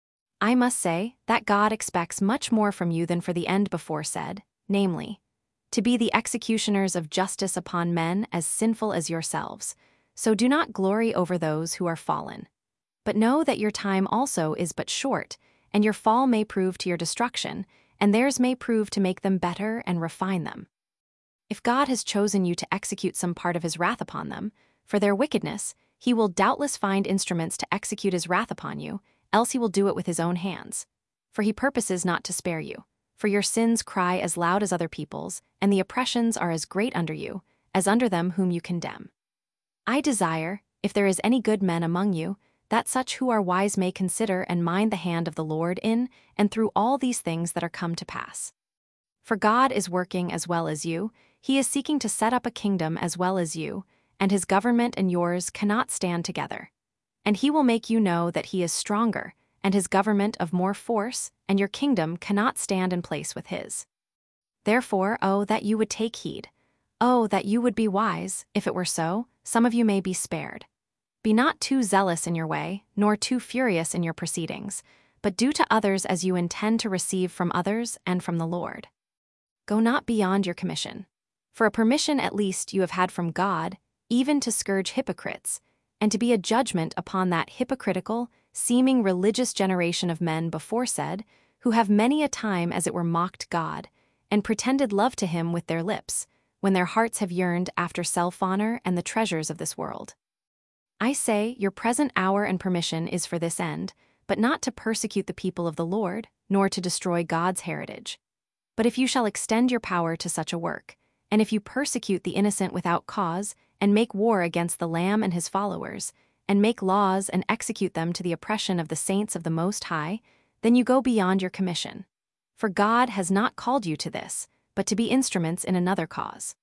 I must say that God expects much more from you than for the end before said, namely, to be the executioners of justice upon men as sinful as yourselves. So do not glory over those who are fallen. But know that your time also is but short, and your fall may prove to your destruction, and theirs may prove to make them better and refine them. If God has chosen you to execute some part of his wrath upon them, for their wickedness, he will doubtless find instruments to execute his wrath upon you, else he will do it with his own hands. For he purposes not to spare you. For your sins cry as loud as other people's, and the oppressions are as great under you, as under them whom you condemn. I desire, if there is any good men among you, that such who are wise may consider and mind the hand of the Lord in and through all these things that are come to pass. For God is working as well as you, he is seeking to set up a kingdom as well as you, and his government and yours cannot stand together. And he will make you know that he is stronger, and his government of more force, and your kingdom cannot stand in place with his. Therefore, oh, that you would take heed. Oh, that you would be wise, if it were so, some of you may be spared. Be not too zealous in your way, nor too furious in your proceedings, but do to others as you intend to receive from others and from the Lord. Go not beyond your commission. For a permission at least you have had from God, even to scourge hypocrites, and to be a judgment upon that hypocritical, seeming religious generation of men beforesaid, who have many a time as it were mocked God, and pretended love to him with their lips, when their hearts have yearned after self-honor and the treasures of this world. I say, your present hour and permission is for this end, but not to persecute the people of the Lord, nor to destroy God's heritage. But if you shall extend your power to such a work, and if you persecute the innocent without cause, and make war against the Lamb and his followers, and make laws and execute them to the oppression of the saints of the Most High, then you go beyond your commission. For God has not called you to this, but to be instruments in another cause.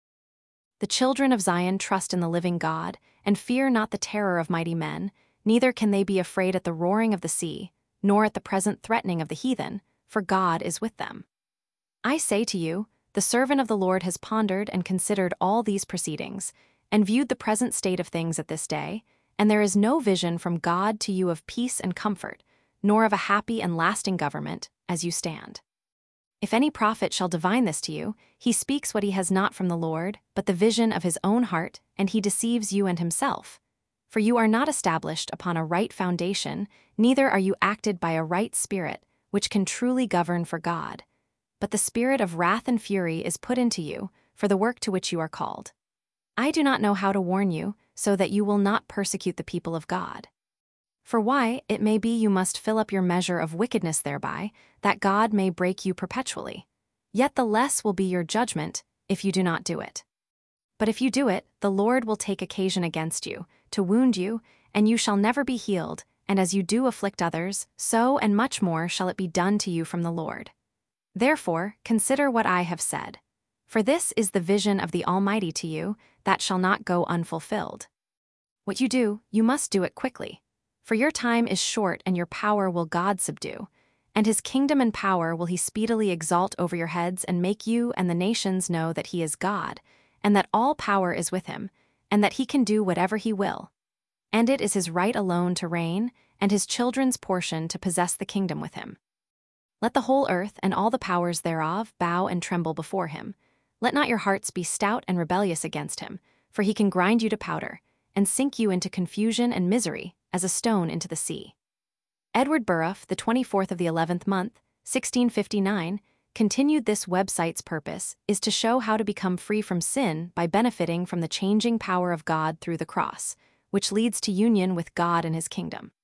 The children of Zion trust in the living God, and fear not the terror of mighty men, neither can they be afraid at the roaring of the sea, nor at the present threatening of the heathen, for God is with them. I say to you, the servant of the Lord has pondered and considered all these proceedings, and viewed the present state of things at this day, and there is no vision from God to you of peace and comfort, nor of a happy and lasting government, as you stand. If any prophet shall divine this to you, he speaks what he has not from the Lord, but the vision of his own heart, and he deceives you and himself. For you are not established upon a right foundation, neither are you acted by a right spirit, which can truly govern for God. But the spirit of wrath and fury is put into you, for the work to which you are called. I do not know how to warn you, so that you will not persecute the people of God. For why, it may be you must fill up your measure of wickedness thereby, that God may break you perpetually. Yet the less will be your judgment, if you do not do it. But if you do it, the Lord will take occasion against you, to wound you, and you shall never be healed, and as you do afflict others, so and much more shall it be done to you from the Lord. Therefore, consider what I have said. For this is the vision of the Almighty to you, that shall not go unfulfilled. What you do, you must do it quickly. For your time is short, and your power will God subdue, and his kingdom and power will he speedily exalt over your heads and make you and the nations know that he is God, and that all power is with him, and that he can do whatever he will. And it is his right alone to reign, and his children's portion to possess the kingdom with him. Let the whole earth and all the powers thereof bow and tremble before him. Let not your hearts be stout and rebellious against him, for he can grind you to powder, and sink you into confusion and misery, as a stone into the sea. Edward Burruff, the 24th of the 11th month, 1659, continued. This website's purpose is to show how to become free from sin by benefiting from the changing power of God through the cross, which leads to union with God and his kingdom.